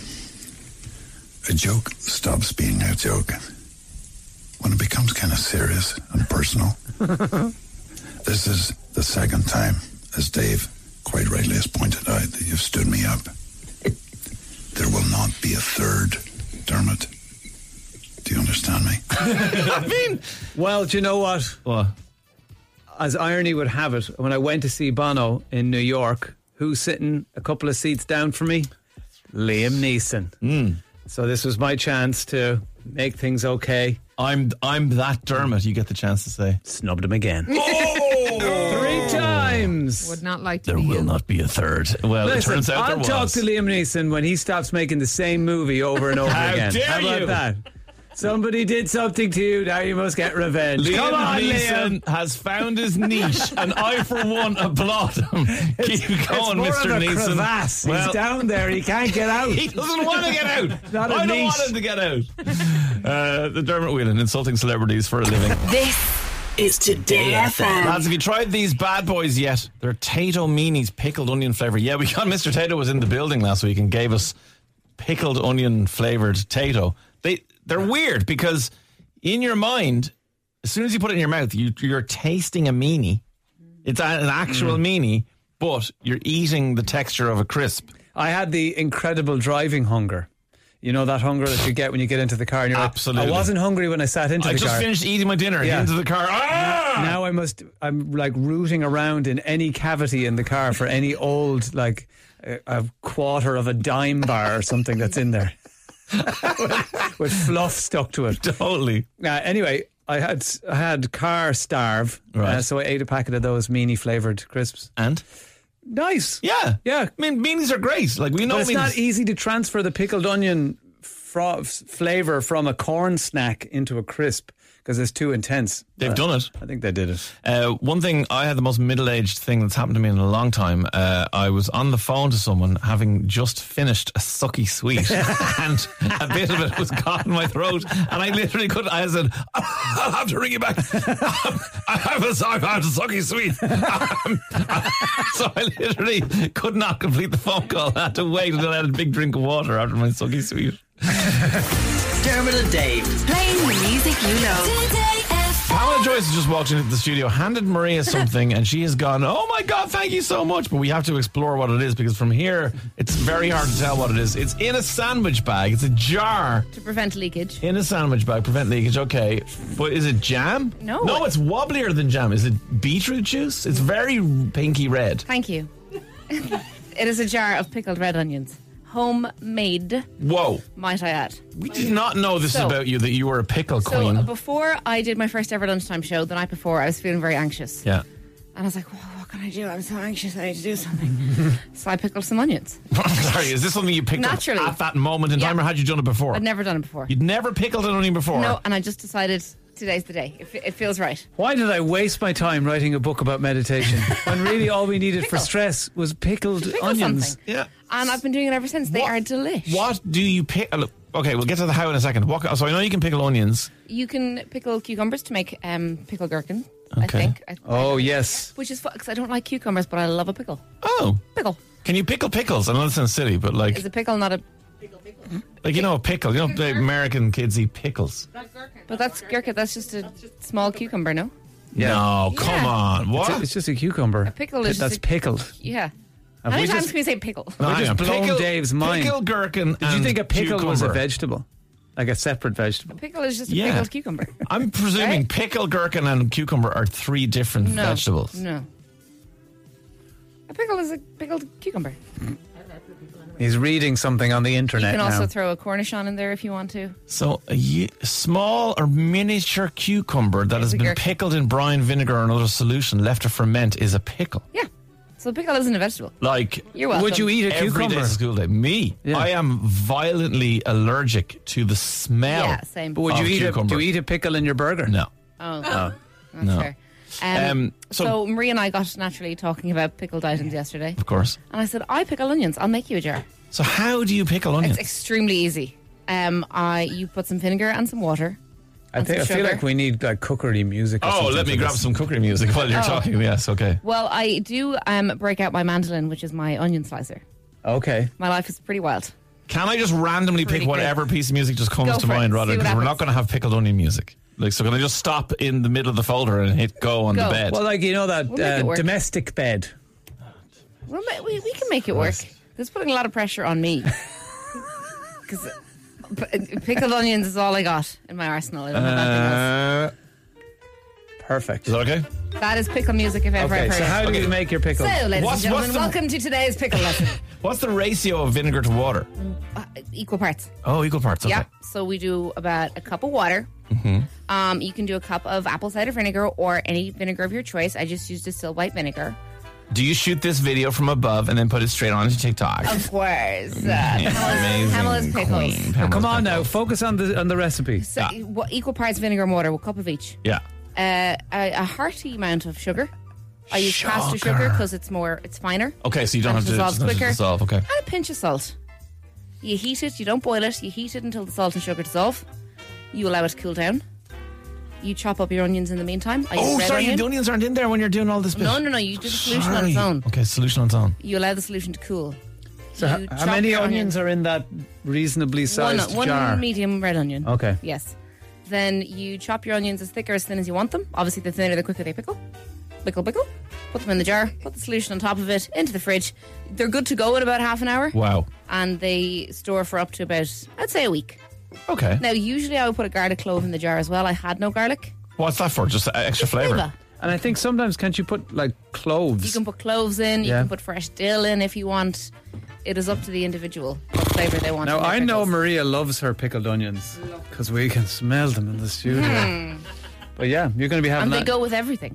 a joke stops being a joke when it becomes kind of serious and personal. This is the second time, as Dave quite rightly has pointed out, that you've stood me up. There will not be a third, Dermot. Do you understand me? Well, do you know what? What? As irony would have it, when I went to see Bono in New York, who's sitting a couple of seats down from me? Liam Neeson. So this was my chance to make things okay. I'm that Dermot, you get the chance to say. Snubbed him again. Oh! 3 times. Would not like to There be will you. not be a third. Well, Listen, it turns out I'll there was. talk to Liam Neeson when he stops making the same movie over and over How again. dare How about you? that? Somebody did something to you, now you must get revenge. Liam Come on, Neeson Liam. has found his niche, and I, for one, applaud him. Keep going, it's Mr. more of a Neeson. crevasse. Well, He's down there. He can't get out. He doesn't want to get out. Not a I don't niche. want him to get out. The Dermot Whelan, insulting celebrities for a living. This is Today FM. Lads, have you tried these bad boys yet? They're Tato Meanies pickled onion flavour. Yeah, we got Mr. Tato was in the building last week and gave us pickled onion flavoured Tato. They're weird because in your mind, as soon as you put it in your mouth, you're tasting a meanie. It's an actual meanie, but you're eating the texture of a crisp. I had the incredible driving hunger. You know that hunger that you get when you get into the car and you're Absolutely. like, I wasn't hungry when I sat into I the just car. finished eating my dinner, Yeah. into the car. Ah! Now I'm like rooting around in any cavity in the car for any old, like a quarter of a dime bar or something that's in there. with fluff stuck to it. Totally. Anyway, I had car starve, Right. so I ate a packet of those meanie flavoured crisps. And? Nice. Yeah. Yeah. I mean, meanies are great. Like, we know But it's meanies. not easy to transfer the pickled onion flavour from a corn snack into a crisp because it's too intense. They've done it. I think they did it. One thing, I had the most middle-aged thing that's happened to me in a long time. I was on the phone to someone having just finished a sucky sweet and a bit of it was caught in my throat and I literally couldn't. I said, I'll have to ring you back. I have a sucky sweet. So I literally could not complete the phone call. I had to wait until I had a big drink of water after my sucky sweet. Dermot and Dave. Playing the music you love. Pamela Joyce has just walked into the studio, handed Maria something, and she has gone, oh my God, thank you so much. But we have to explore what it is because from here, it's very hard to tell what it is. It's in a sandwich bag. It's a jar. To prevent leakage. In a sandwich bag, prevent leakage, okay. But is it jam? No. No, it's wobblier than jam. Is it beetroot juice? It's very pinky red. Thank you. It is a jar of pickled red onions. Homemade. Whoa. Might I add. We did not know this about you, that you were a pickle queen. So before I did my first ever lunchtime show, the night before, I was feeling very anxious. Yeah. And I was like, what can I do? I'm so anxious. I need to do something. So I pickled some onions. Sorry, is this something you picked Naturally. up at that moment in time, or had you done it before? I'd never done it before. You'd never pickled an onion before? No, and I just decided today's the day. It feels right. Why did I waste my time writing a book about meditation when really all we needed for stress was pickled onions? Something. Yeah. And I've been doing it ever since. They are delish. What do you pick? Look, okay, we'll get to the how in a second. So I know you can pickle onions. You can pickle cucumbers to make pickled gherkin, I Okay. think. Oh, yes. Which is fun because I don't like cucumbers, but I love a pickle. Oh. Pickle. Can you pickle pickles? I know this sounds silly, but like... Is a pickle not a... Like, you know, a pickle. You know, the American kids eat pickles. But that's gherkin. That's just a small cucumber, no? No, come on. What? It's just a cucumber. A pickle is That's just pickled. Yeah. Have How we many times just- can we say pickle? No, We're hang just on. blown Pickle- Dave's mind. pickle, gherkin, Did you and think a pickle was a cucumber. vegetable? Like a separate vegetable? Pickle is just a Yeah. pickled cucumber. I'm presuming Right? pickle, gherkin, and cucumber are three different No. vegetables. No. A pickle is a pickled cucumber. He's reading something on the You internet can also now. throw a Cornish on in there if you want to. So a small or miniature cucumber that has a been gherkin. pickled in brine vinegar or another solution left to ferment is a pickle. Yeah. So a pickle isn't a vegetable. Like, You're welcome. Would you eat a every cucumber? day's a school day. Me, Yeah. I am violently allergic to the smell. Yeah, same. But would you of eat cucumber. do you eat a pickle in your burger? No. Oh, that's No. fair. So- So Marie and I got naturally talking about pickled items yesterday. Of course. And I said, I pickle onions. I'll make you a jar. So how do you pickle onions? It's extremely easy. You put some vinegar and some water. I and some feel sugar. like we need like cookery music. Or Oh, something let me for grab this. some cookery music while you're Oh. talking. Yes, okay. Well, I do break out my mandolin, which is my onion slicer. Okay. My life is pretty wild. Can I just randomly Pretty pick whatever piece of music just comes Go to for it. mind, rather? See what Because we're not happens. going to have pickled onion music. Like, so can I just stop in the middle of the folder and hit go on Go. the bed? Well, like you know that We'll make it work. domestic bed. We can make it work. This is putting a lot of pressure on me. Because pickled onions is all I got in my arsenal. I don't have anything else. Perfect. Is that okay? That is pickle music if ever Okay, I've heard so it. how do you make your pickles? So, ladies What's- and gentlemen, what's the- welcome to today's pickle lesson. What's the ratio of vinegar to water? Equal parts. Oh, equal parts. Okay. Yeah. So we do about a cup of water. Mm-hmm. You can do a cup of apple cider vinegar or any vinegar of your choice. I just used distilled white vinegar. Do you shoot this video from above and then put it straight onto TikTok? Of course. Amazing Pamela's pickles. queen. Pamela's Come on now, pickles. focus on the recipe. So, equal parts vinegar and water, a cup of each. Yeah. A hearty amount of sugar. I use caster sugar because it's finer. Okay, so you don't And have to dissolves just quicker. dissolve. Okay. And a pinch of salt. You heat it, you don't boil it, you heat it until the salt and sugar dissolve. You allow it to cool down. You chop up your onions in the meantime. I use Oh, red sorry, onion. the onions aren't in there when you're doing all this bit. No, you do the solution on its Sorry. own. Okay, solution on its own. You allow the solution to cool. So You how chop many your onions are in that reasonably sized one jar? medium red onion. Okay. Yes. Then you chop your onions as thick or as thin as you want them. Obviously, the thinner, the quicker they pickle. Pickle. Put them in the jar. Put the solution on top of it into the fridge. They're good to go in about half an hour. Wow. And they store for up to about, I'd say, a week. Okay. Now, usually I would put a garlic clove in the jar as well. I had no garlic. What's that for? Just extra flavour? Flavour. And I think sometimes can't you put like cloves? You can put cloves in. You Yeah. can put fresh dill in if you want. It is up to the individual what flavour they want. Now in their I know pickles. Maria loves her pickled onions because we can smell them in the studio. But yeah, you're going to be having And they that. go with everything.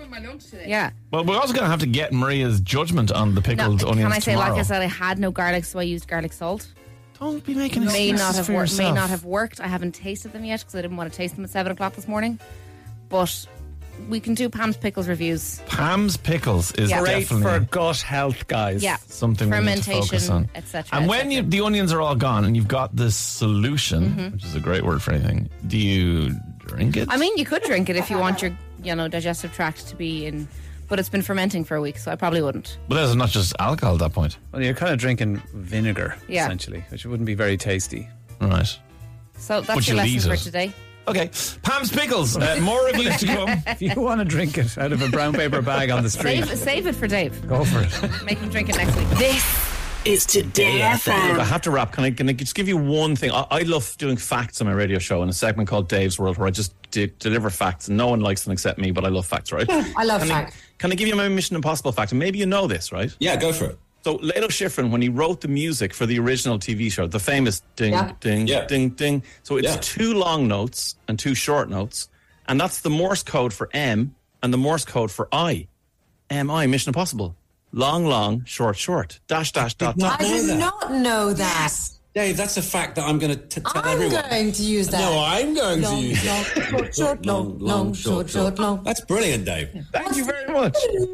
on my lunch today. Yeah. Well, we're also going to have to get Maria's judgment on the pickled onions Can I say, tomorrow. like I said, I had no garlic, so I used garlic salt. Don't be making may excuses not have for worked. May yourself. not have worked. I haven't tasted them yet because I didn't want to taste them at 7 o'clock this morning. But we can do Pam's pickles reviews. Pam's pickles is Great definitely for gut health, guys. Yeah. something we need to focus on. Fermentation, etc. And when the onions are all gone and you've got this solution, Mhm. which is a great word for anything, do you drink it? I mean, you could drink it if you want your, digestive tract to be in, but it's been fermenting for a week, so I probably wouldn't. But that's not just alcohol at that point. Well, you're kind of drinking vinegar, Yeah. essentially, which wouldn't be very tasty. Right. So But that's your you'll lesson eat for it. today. Okay, Pam's Pickles. More reviews to come. If you want to drink it out of a brown paper bag on the street, Save it for Dave. go for it. Make him drink it next week. This is Today FM. Look, I have to wrap. Can I just give you one thing? I love doing facts on my radio show in a segment called Dave's World, where I just deliver facts, and no one likes them except me, but I love facts, right? I love facts. Can I give you my Mission Impossible fact? And maybe you know this, right? Yeah, go for it. So Lalo Schifrin, when he wrote the music for the original TV show, the famous ding, Yeah. ding, Yeah. ding, ding. So it's Yeah. 2 long notes and 2 short notes. And that's the Morse code for M and the Morse code for I. M-I, Mission Impossible. Long, long, short, short. Dash, dash, dot, dot. I did not know that. Dave, that's a fact that I'm going to tell everyone. I'm going to use that. No, I'm going long, to use long, it. Short, short, long, short, short, long. That's brilliant, Dave. Thank you very much.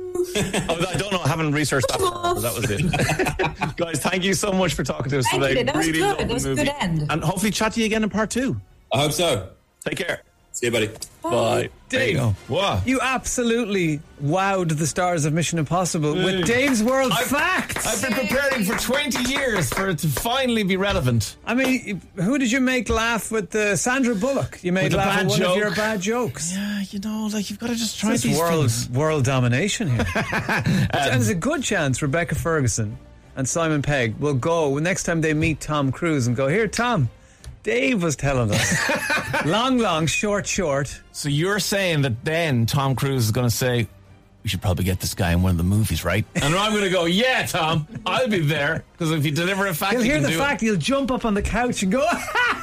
I don't know. I haven't researched that far, but that was it. Guys, thank you so much for talking to us Thank today. you. That was Really good. loved That the was a movie. good end. And hopefully chat to you again in part 2. I hope so. Take care. See you, buddy. Bye. Dave, what? You absolutely wowed the stars of Mission Impossible with Dave's World Facts. I've been preparing for 20 years for it to finally be relevant. I mean, who did you make laugh with Sandra Bullock? You made With a laugh bad at one joke. of your bad jokes. Yeah, you've got to just try It's these things. world domination here. And there's a good chance Rebecca Ferguson and Simon Pegg will go next time they meet Tom Cruise and go, here, Tom, Dave was telling us. long, short. So you're saying that then Tom Cruise is going to say, we should probably get this guy in one of the movies, right? And I'm going to go, yeah, Tom, I'll be there. Because if you deliver a fact, He'll you hear can the do fact, he'll jump up on the couch and go,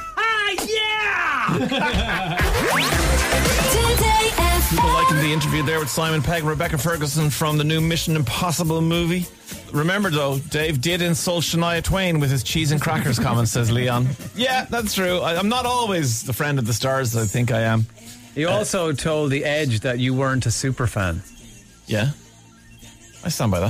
yeah! People liking the interview there with Simon Pegg and Rebecca Ferguson from the new Mission Impossible movie. Remember, though, Dave did insult Shania Twain with his cheese and crackers comment, says Leon. Yeah, that's true. I'm not always the friend of the stars I think I am. He also told The Edge that you weren't a super fan. Yeah. I stand by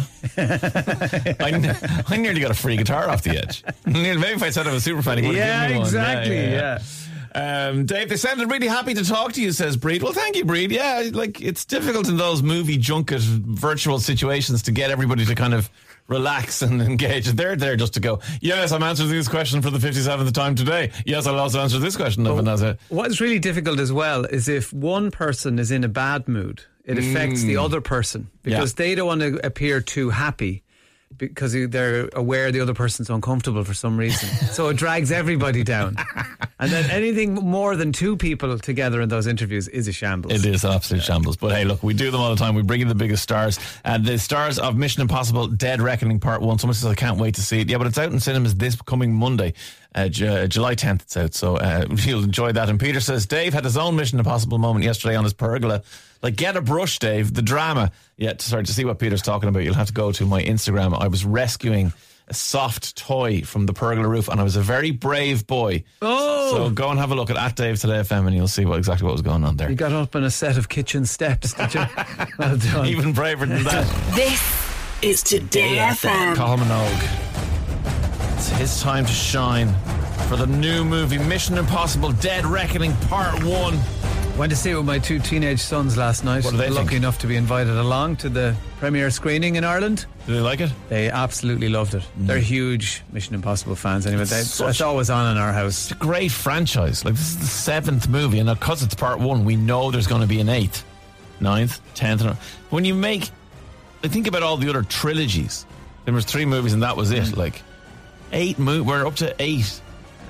that. I nearly got a free guitar off The Edge. Maybe if I said I was a super fan, he would have given me one. Exactly, yeah. Dave, they sounded really happy to talk to you, says Breed. Well, thank you, Breed. Yeah, like it's difficult in those movie junket virtual situations to get everybody to kind of relax and engage. They're there just to go, yes, I'm answering this question for the 57th time today. Yes, I'll also answer this question. What's really difficult as well is if one person is in a bad mood, it affects the other person because they don't want to appear too happy because they're aware the other person's uncomfortable for some reason. So it drags everybody down. And then anything more than 2 people together in those interviews is a shambles. It is absolute shambles. But hey, look, we do them all the time. We bring in the biggest stars. And the stars of Mission Impossible Dead Reckoning Part 1. Someone says, I can't wait to see it. Yeah, but it's out in cinemas this coming Monday. July 10th it's out. So you'll enjoy that. And Peter says, Dave had his own Mission Impossible moment yesterday on his pergola. Like, get a brush, Dave. The drama. Yeah, to see what Peter's talking about, you'll have to go to my Instagram. I was rescuing a soft toy from the pergola roof, and I was a very brave boy. Oh! So go and have a look at Dave Today FM, and you'll see exactly what was going on there. You got up on a set of kitchen steps, did you? Well done. Even braver than that. This is Today FM. Colin Minogue. It's his time to shine for the new movie Mission Impossible Dead Reckoning Part 1. Went to see it with my 2 teenage sons last night. What do they Lucky think? enough to be invited along to the premiere screening in Ireland. Did they like it? They absolutely loved it. They're huge Mission Impossible fans anyway. It's always on in our house. It's a great franchise. Like, this is the 7th movie, and because it's part 1, we know there's going to be an 8th, 9th, 10th. When you make, I think about all the other trilogies. There was 3 movies, and that was it. Like, 8 movies. We're up to 8.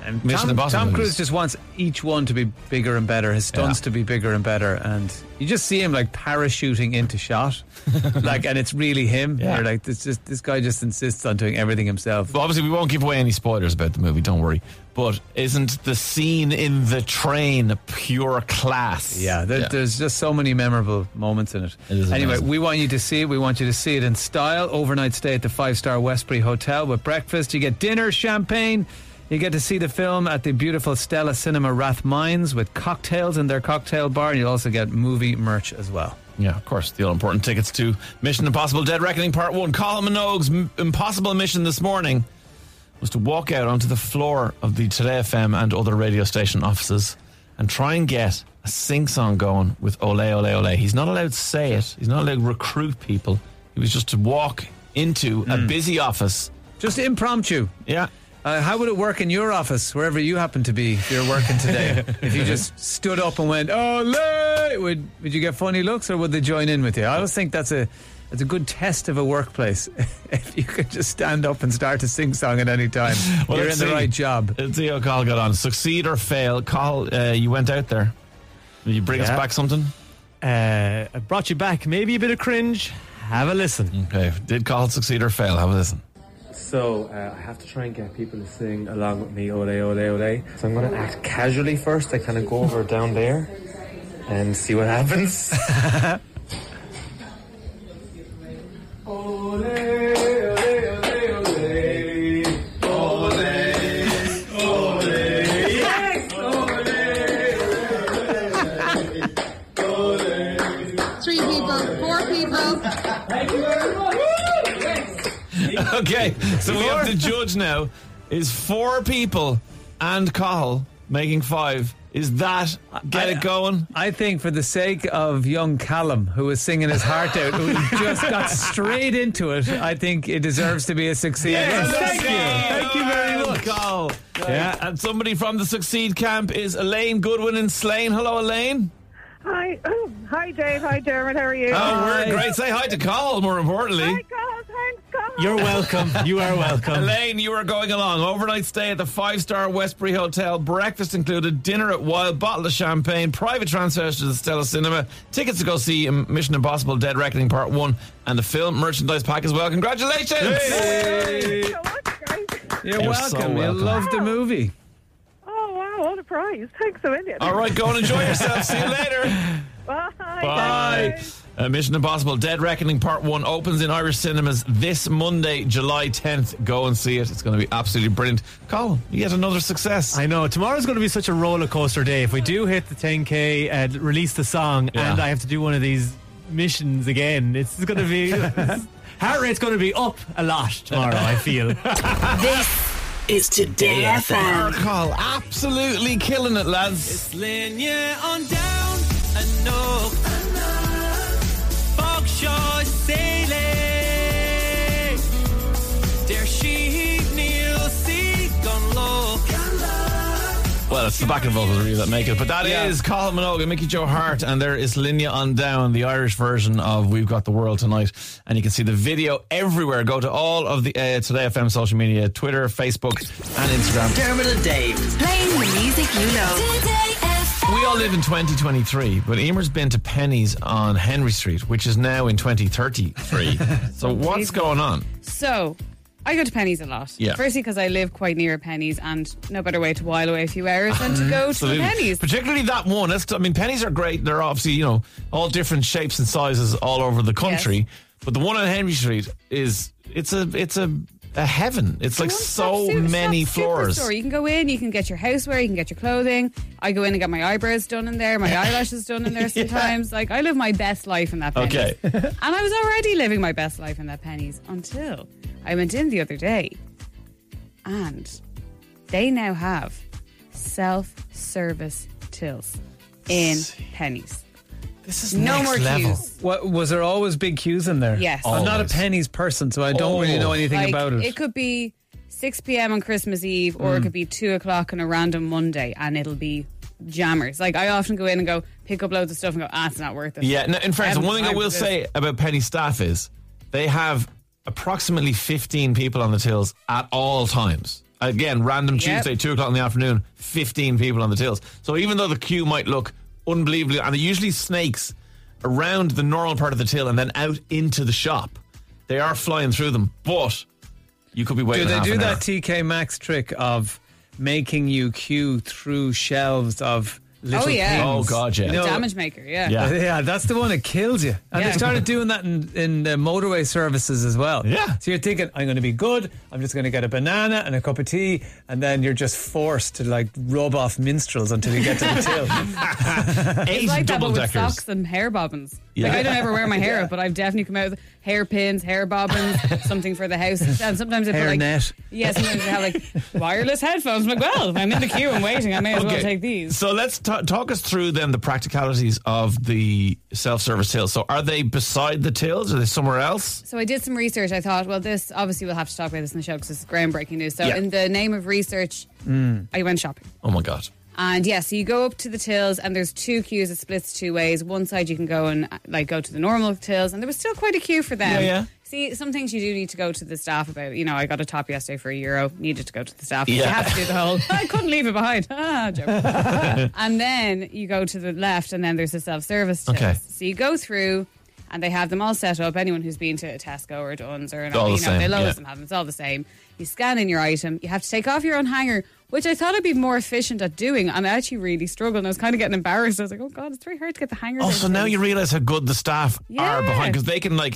And Mission Impossible Tom movies. Cruise just wants each one to be bigger and better, his stunts to be bigger and better, and you just see him like parachuting into shot, like, and it's really him. Yeah. You're like, this guy just insists on doing everything himself. Well, obviously, we won't give away any spoilers about the movie, don't worry. But isn't the scene in the train pure class? Yeah, there's just so many memorable moments in it. Anyway, amazing. we want you to see it. We want you to see it in style. Overnight stay at the 5-star Westbury Hotel with breakfast. You get dinner, champagne. You get to see the film at the beautiful Stella Cinema Rathmines with cocktails in their cocktail bar. And you'll also get movie merch as well. Yeah, of course. The all-important tickets to Mission Impossible Dead Reckoning Part 1. Colin Minogue's impossible mission this morning was to walk out onto the floor of the Today FM and other radio station offices and try and get a sing-song going with Ole Ole Ole. He's not allowed to say it. He's not allowed to recruit people. He was just to walk into a busy office. Just impromptu. Yeah. How would it work in your office, wherever you happen to be, if you're working today? If you just stood up and went, "Ole," would you get funny looks, or would they join in with you? I always think that's a good test of a workplace. If you could just stand up and start a sing-song at any time, Well, you're in let's the see. right job. Let's see how Carl got on. Succeed or fail. Carl, you went out there. Will you bring us back something? I brought you back maybe a bit of cringe. Have a listen. Okay. Did Carl succeed or fail? Have a listen. So I have to try and get people to sing along with me, ole, ole, ole. So I'm going to act casually first. I kind of go over down there and see what happens. Ole, ole, ole, ole. Ole, ole. Yes! Ole, ole. 3 people, 4 people. Thank you very much. Okay, so we have to judge now. Is 4 people and Cathal making 5? Is that get it going? I think for the sake of young Callum, who was singing his heart out, who just got straight into it, I think it deserves to be a succeed. Yes, Thank you. Thank you very much, Cathal. Yeah, and somebody from the Succeed camp is Elaine Goodwin in Slane. Hello, Elaine. Hi, hi Dave, hi Dermot, how are you? Oh, we're great. Say hi to Cathal, more importantly. Hi Carl, thanks Carl. You're welcome. You are welcome. Elaine, you are going along. Overnight stay at the 5-star Westbury Hotel. Breakfast included, dinner at Wild, bottle of champagne, private transfers to the Stella Cinema, tickets to go see Mission Impossible Dead Reckoning Part 1, and the film merchandise pack as well. Congratulations! Thank you so much, guys. You're You're welcome. so You welcome. love the movie. Oh wow, what a prize. Thanks a million. All right, go and enjoy yourself. See you later. Bye. Bye. Mission Impossible Dead Reckoning Part 1 opens in Irish cinemas this Monday, July 10th. Go and see it. It's going to be absolutely brilliant. Colin, you get another success. I know. Tomorrow's going to be such a roller coaster day. If we do hit the 10K, release the song, and I have to do one of these missions again, it's going to be... heart rate's going to be up a lot tomorrow, I feel. This is Today FM. Carl, absolutely killing it, lads. It's laying you on down and no Fogshore sailing. There she Neil see gone low. Well, it's the backing vocals really that make it, but that is Colin Minogue and Mickey Joe Hart, and there is Linya on Down, the Irish version of We've Got the World Tonight, and you can see the video everywhere. Go to all of the Today FM social media, Twitter, Facebook and Instagram. Dermot and Dave. Playing the music you love. Today FM. We all live in 2023, but Emer's been to Penny's on Henry Street, which is now in 2033. So what's going on? So, I go to Penny's a lot. Yeah. Firstly, because I live quite near Penny's, and no better way to while away a few hours than to go to the Penny's. Particularly that one. Pennies are great. They're obviously, all different shapes and sizes all over the country. Yes. But the one on Henry Street it's a heaven. It's like so many floors. Superstore. You can go in, you can get your houseware, you can get your clothing. I go in and get my eyebrows done in there, my eyelashes done in there sometimes. Like, I live my best life in that Penny's. Okay. And I was already living my best life in that Penny's until I went in the other day and they now have self-service tills in Penny's. This is no next more level. queues. What, was there always big queues in there? Yes. I'm not a Penny's person, so I don't really know anything about it. It could be 6 p.m. on Christmas Eve, or it could be 2 o'clock on a random Monday, and it'll be jammers. Like, I often go in and go pick up loads of stuff and go, it's not worth it. Yeah, no, in fairness, one thing I will say about Penny staff is they have approximately 15 people on the tills at all times. Again, random Yep. Tuesday, 2 o'clock in the afternoon, 15 people on the tills. So even though the queue might look unbelievably, and it usually snakes around the normal part of the till and then out into the shop, they are flying through them, but you could be waiting Do they half do an that hour. TK Maxx trick of making you queue through shelves of little Oh, yeah. things? Oh, God, yeah. You know, Damage maker, yeah. yeah, that's the one that kills you. And Yeah. they started doing that in the motorway services as well. Yeah. So you're thinking, I'm going to be good. I'm just going to get a banana and a cup of tea, and then you're just forced to like rub off minstrels until you get to the till. It's like that, but with double-deckers. socks and hair bobbins. Yeah. Like, I don't ever wear my hair up, but I've definitely come out with hairpins, hair bobbins, something for the house. And sometimes I put Hair like, net. yeah, sometimes I have like wireless headphones. I'm like, well, if I'm in the queue and waiting, I may as well take these. So let's talk us through then the practicalities of the self-service tills. So are they beside the tills? Are they somewhere else? So I did some research. I thought, well, this obviously we'll have to talk about this in the show because it's groundbreaking news. So Yeah. in the name of research, I went shopping. Oh my God. And yeah, so you go up to the tills and there's two queues. It splits two ways. One side you can go and like go to the normal tills, and there was still quite a queue for them. Yeah, yeah. See, some things you do need to go to the staff about. You know, I got a top yesterday for €1. Needed to go to the staff. You Yeah. have to do the whole. I couldn't leave it behind. Joke. And then you go to the left, and then there's the self-service tills. Okay. So you go through. And they have them all set up. Anyone who's been to a Tesco or a Dunnes or It's all the same, they loads yeah. of them have them. It's all the same. You scan in your item. You have to take off your own hanger, which I thought I'd be more efficient at doing. And I actually really struggled. And I was kind of getting embarrassed. I was like, oh God, it's very hard to get the hangers. Oh, out so of now things. you realise how good the staff are Yeah. behind, because they can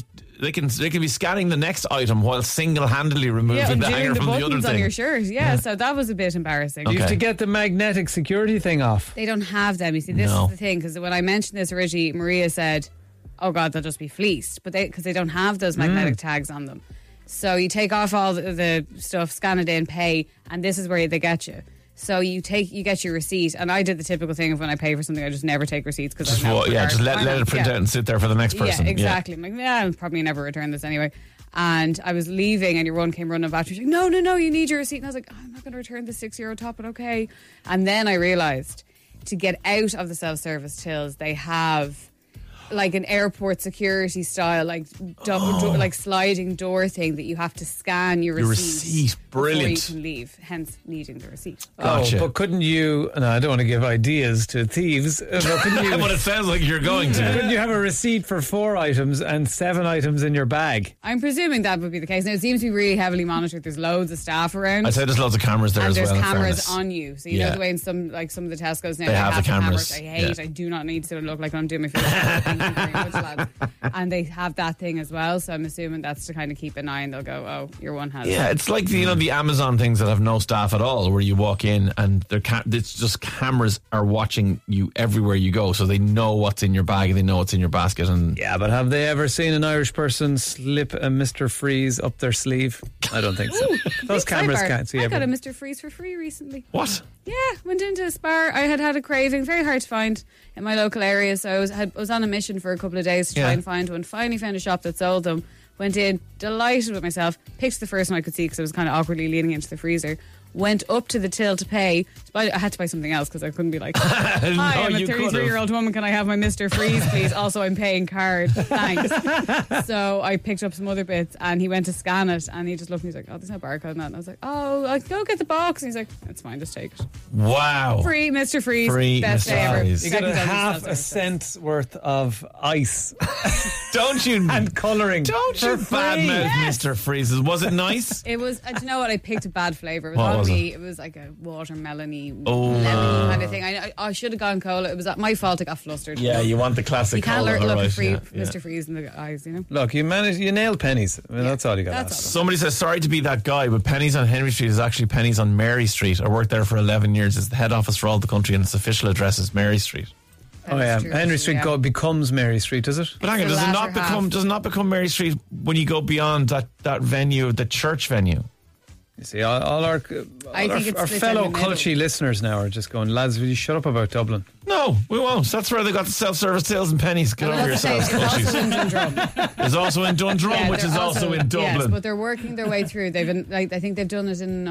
be scanning the next item while single-handedly removing the undoing hanger the from the other buttons on thing. your shirt. Yeah, so that was a bit embarrassing. You have to get the magnetic security thing off. They don't have them. You see, this No. is the thing, because when I mentioned this originally, Maria said, oh God, they'll just be fleeced. But because they don't have those magnetic tags on them. So you take off all the stuff, scan it in, pay, and this is where they get you. So you get your receipt, and I did the typical thing of when I pay for something, I just never take receipts because Just let it print out and sit there for the next person. Yeah, exactly. I'm like, I'll probably never return this anyway. And I was leaving, and your one came running back. She's like, no, you need your receipt. And I was like, I'm not going to return the €6 top, but okay. And then I realised to get out of the self-service tills, they have like an airport security style, like like sliding door thing that you have to scan your receipt. Brilliant. Before you can leave, hence needing the receipt. Oh, but couldn't you? No, I don't want to give ideas to thieves. But couldn't you? But it sounds like you're going to. Couldn't you have a receipt for 4 items and 7 items in your bag? I'm presuming that would be the case. Now, it seems to be really heavily monitored. There's loads of staff around. I'd say there's loads of cameras there and as well. there's in cameras fairness. on you. So you know the way in some of the Tesco's now They have the cameras. I hate. Yeah. I do not need to look like I'm doing my face. Thank you very much, lads. And they have that thing as well. So I'm assuming that's to kind of keep an eye, and they'll go, oh, your one has. Yeah, it's like the Amazon things that have no staff at all, where you walk in and it's just cameras are watching you everywhere you go, so they know what's in your bag, they know what's in your basket. And Yeah, but have they ever seen an Irish person slip a Mr. Freeze up their sleeve? I don't think so. Ooh, Those big cameras sidebar. can't see I got a everything. Mr. Freeze for free recently. What? Yeah, went into a Spar. I had a craving, very hard to find in my local area. So I was on a mission for a couple of days to try Yeah. and find one. Finally found a shop that sold them. Went in, delighted with myself. Picked the first one I could see because I was kind of awkwardly leaning into the freezer. Went up to the till to pay. I had to buy something else because I couldn't be like, hi, I'm a 33-year-old woman. Can I have my Mr. Freeze, please? Also, I'm paying card. Thanks. So I picked up some other bits, and he went to scan it, and he just looked and he's like, oh, there's no barcode on that. And I was like, oh, I'll go get the box. And he's like, it's fine, just take it. Wow. Free Mr. Freeze. Free Best Mr. day ever. Freeze. You got Second time half a self-service. cent's worth of ice. Don't you? And colouring. Don't you for badmouth free. Mr. Freezes. Was it nice? It was, do you know what? I picked a bad flavour. It was What on was me. It was like a watermelon-y, Oh. lemony kind of thing. I should have gone cola. It was my fault I got flustered. Yeah, you want the classic You can't cola, look alright, at free yeah, Mr. Freeze in the eyes, you know? Look, you nailed pennies. I mean, that's all you got to That's ask. Somebody says, sorry to be that guy, but Pennies on Henry Street is actually Pennies on Mary Street. I worked there for 11 years. It's the head office for all the country, and its official address is Mary Street. Oh yeah, true, Henry Street yeah. becomes Mary Street, does it? But hang on, the does it not latter half. does it not become Mary Street when you go beyond that venue, the church venue? You see, all our I think it's our split fellow down the middle. culture listeners now are just going, lads, will you shut up about Dublin? No, we won't. That's where they got the self-service tills and pennies. Get over yourselves, It's also cultures. in Dundrum. There's also in Dundrum, Yeah, which they're is also in Dublin. Yes, but they're working their way through. They've been, I think they've done it in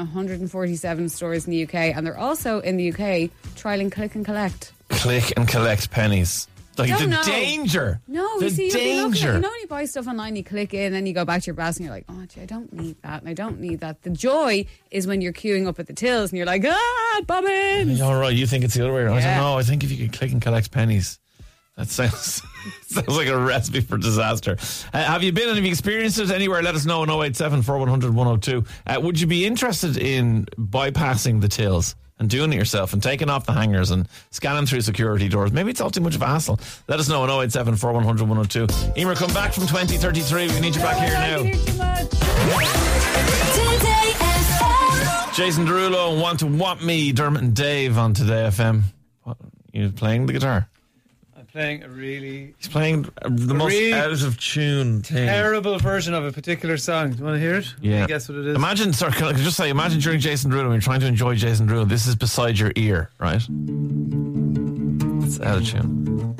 147 stores in the UK, and they're also in the UK trialing click and collect. Click and collect pennies. Like Don't the know. danger. No, the you see, you'll be looking danger. at, you know when you buy stuff online, you click in, then you go back to your browser and you're like, oh, gee, I don't need that and I don't need that. The joy is when you're queuing up at the tills and you're like, bobbins. All right, you think it's the other way around. I Yeah. don't know. I think if you can click and collect pennies, that sounds like a recipe for disaster. Have you been and have you experienced it anywhere? Let us know on 087 4100 102. Would you be interested in bypassing the tills and doing it yourself and taking off the hangers and scanning through security doors? Maybe it's all too much of a hassle. Let us know on 087 4100 102. Emer, come back from 2033. We need you back here now. Jason Derulo, Want Me, Dermot and Dave on Today FM. What, you playing the guitar? I'm playing a really... He's playing the most really out of tune thing. terrible version of a particular song. Do you want to hear it? Can Yeah. you guess what it is? Imagine, sorry, can I just say, imagine during Jason Derulo when you're trying to enjoy Jason Derulo, this is beside your ear, right? It's out of tune.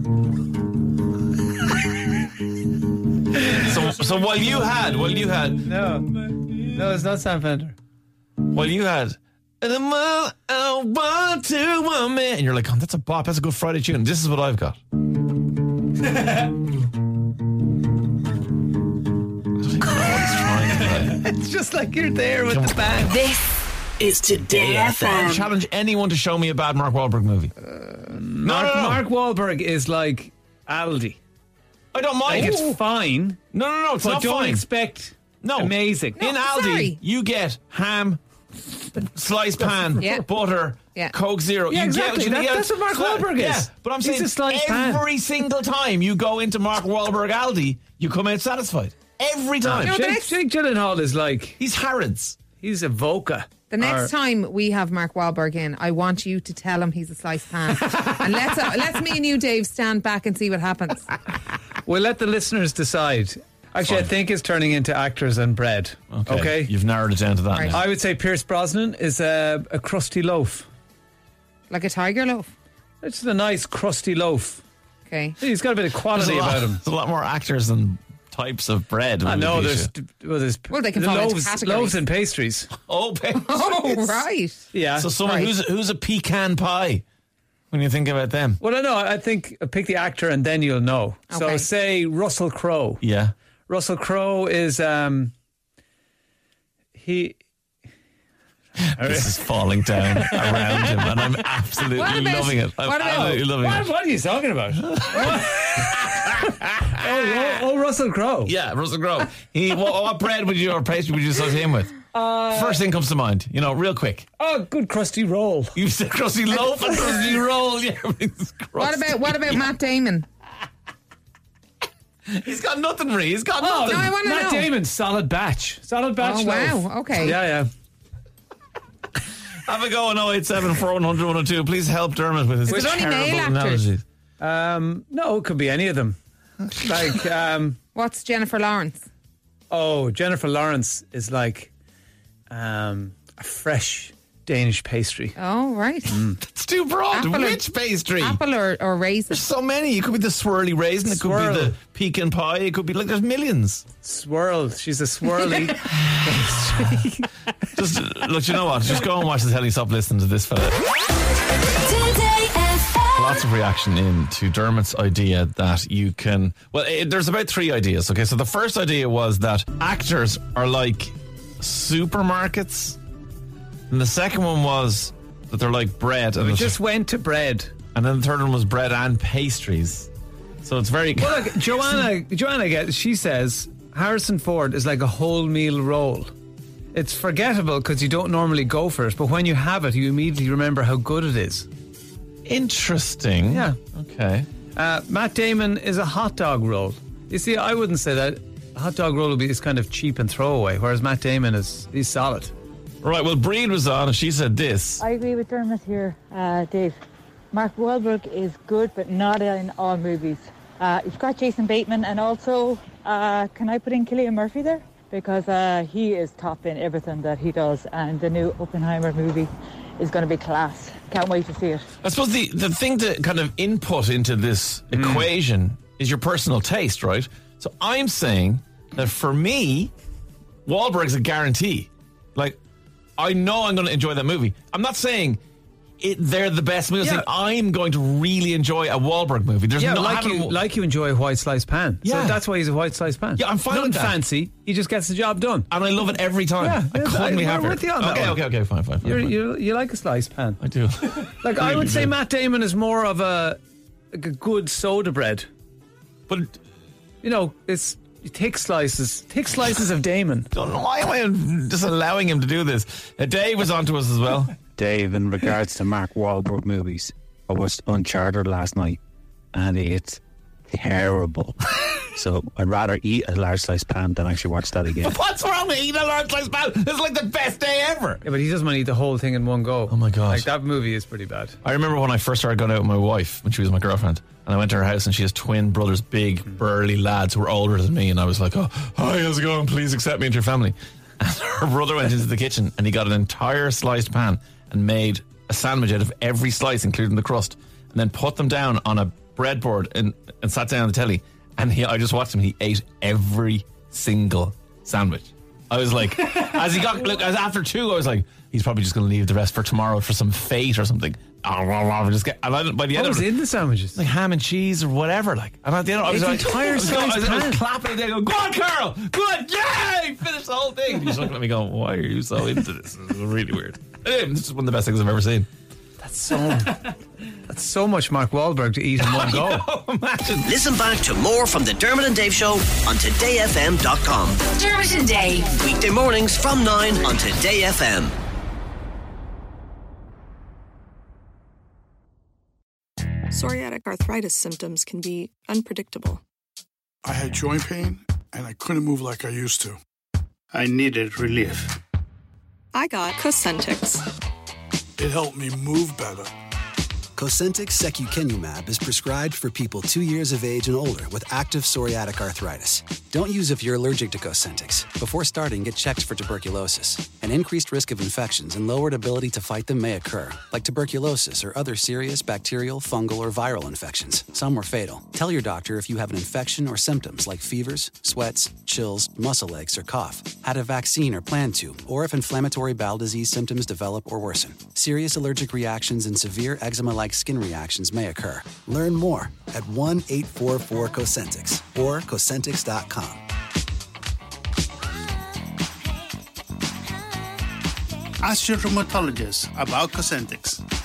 So while you had No, it's not Sam Fender. While you had and you're like, oh, that's a bop, that's a good Friday tune. This is what I've got. It's just like you're there with the band. This is Today I FM. challenge anyone to show me a bad Mark Wahlberg movie. Mark Wahlberg is like Aldi. I don't mind. Like, it's fine. No, it's but not don't fine. expect No. amazing. In Aldi, sorry. you get ham, sliced pan, Yeah. butter, Yeah. Coke Zero. Yeah, you exactly. Get, That's what Mark Wahlberg is. Yeah, but I'm He's saying a sliced pan. every single time you go into Mark Wahlberg Aldi, you come out satisfied. Every time. No, Jake Gyllenhaal is like... He's Harrods. He's a Voca. The next time we have Mark Wahlberg in, I want you to tell him he's a sliced pan. And let's me and you, Dave, stand back and see what happens. We'll let the listeners decide. Actually, Fine. I think it's turning into actors and bread. Okay? You've narrowed it down to that Right. now. I would say Pierce Brosnan is a crusty loaf. Like a tiger loaf. It's just a nice crusty loaf. Okay. He's got a bit of quality about him. There's a lot more actors than types of bread. I know there's Well, they can the fall into loaves, categories. loaves and pastries. Oh, pastries. Oh, right. Yeah. So someone Right. who's a pecan pie when you think about them. Well, I know. I think pick the actor and then you'll know. So Okay. say Russell Crowe. Yeah. Russell Crowe is he. This is falling down around him, and I'm absolutely What about- loving it. I'm what about- absolutely loving it. What are you talking about? oh, Russell Crowe. Yeah, Russell Crowe. What bread would you or pastry would you associate him with? First thing comes to mind, real quick. Oh, good crusty roll. You said crusty loaf and crusty roll. Yeah, it's crusty. What about Matt Damon? He's got nothing, Ree. He's got nothing. no, I wanna Matt know. Damon, solid batch. Solid batch. Oh, loaf. wow. Okay. Yeah. Have a go on 087 4100 102. Please help Dermot with his Is it only male terrible actors? analogies. No, it could be any of them. Like, What's Jennifer Lawrence? Jennifer Lawrence is like a fresh Danish pastry. Oh, right. It's too broad. Apple or- Which pastry? Apple or raisin? There's so many. It could be the swirly raisin. It could Swirl. be the pecan pie. It could be there's millions. Swirl. She's a swirly. Just look. You know what? Just go and watch the telly. Stop listening to this fella. Lots of reaction in to Dermot's idea that you can. Well, there's about 3 ideas. Okay, so the first idea was that actors are like supermarkets, and the second one was that they're like bread. And We just went to bread. And then the third one was bread and pastries. So it's very. Well, look, Joanna, she says Harrison Ford is like a wholemeal roll. It's forgettable because you don't normally go for it, but when you have it, you immediately remember how good it is. Interesting. Yeah. Okay. Matt Damon is a hot dog roll. You see, I wouldn't say that. A hot dog roll would be this kind of cheap and throwaway, whereas Matt Damon he's solid. Right, well, Breed was on and she said this. I agree with Dermot here, Dave. Mark Wahlberg is good, but not in all movies. You've got Jason Bateman, and also, can I put in Cillian Murphy there? Because he is top in everything that he does, and the new Oppenheimer movie is going to be class. Can't wait to see it. I suppose the thing to kind of input into this equation is your personal taste, right? So I'm saying that for me, Wahlberg's a guarantee. Like, I know I'm going to enjoy that movie. I'm not saying they're the best movies. Yeah. I'm going to really enjoy a Wahlberg movie. There's Yeah, no, like you enjoy a white sliced pan. Yeah. So that's why he's a white sliced pan. Yeah, I'm fine Nothing with that. fancy. He just gets the job done. And I love it every time. Yeah, I couldn't be we're happier. with you on that one. Okay, fine. You like a sliced pan. I do. Like, I would say Matt Damon is more of a good soda bread. But, you know, it's thick slices of Damon. Don't know why am I just allowing him to do this. Dave was on to us as well. Dave, in regards to Mark Wahlberg movies, I watched Uncharted last night and it's terrible. So I'd rather eat a large sliced pan than actually watch that again. But what's wrong with eating a large sliced pan? It's like the best day ever. Yeah, but he doesn't want to eat the whole thing in one go. Oh my God. Like, that movie is pretty bad. I remember when I first started going out with my wife, when she was my girlfriend, and I went to her house and she has twin brothers, big, burly lads who were older than me, and I was like, oh, hi, how's it going? Please accept me into your family. And her brother went into the kitchen and he got an entire sliced pan and made a sandwich out of every slice, including the crust, and then put them down on a breadboard and sat down on the telly. And I just watched him. He ate every single sandwich. I was like, after two, I was like, he's probably just going to leave the rest for tomorrow for some fate or something. By the end What was in the sandwiches? like ham and cheese or whatever. Like, and at the end, I was like, I was clapping it. Go on, Carl. Good, yay! Finish the whole thing. And he's looking at me going, why are you so into this? This is really weird. This is one of the best things I've ever seen. That's so much Mark Wahlberg to eat in one go. Imagine. Listen back to more from the Dermot and Dave Show on todayfm.com. Dermot and Dave. Weekday mornings from 9 on Today FM. Psoriatic arthritis symptoms can be unpredictable. I had joint pain, and I couldn't move like I used to. I needed relief. I got Cosentyx. It helped me move better. Cosentyx secukinumab is prescribed for people 2 years of age and older with active psoriatic arthritis. Don't use if you're allergic to Cosentyx. Before starting, get checked for tuberculosis. An increased risk of infections and lowered ability to fight them may occur, like tuberculosis or other serious bacterial, fungal, or viral infections. Some were fatal. Tell your doctor if you have an infection or symptoms like fevers, sweats, chills, muscle aches, or cough, had a vaccine or plan to, or if inflammatory bowel disease symptoms develop or worsen. Serious allergic reactions and severe eczema-like skin reactions may occur. Learn more at 1-844-COSENTYX or Cosentyx.com. Ask your rheumatologist about Cosentyx.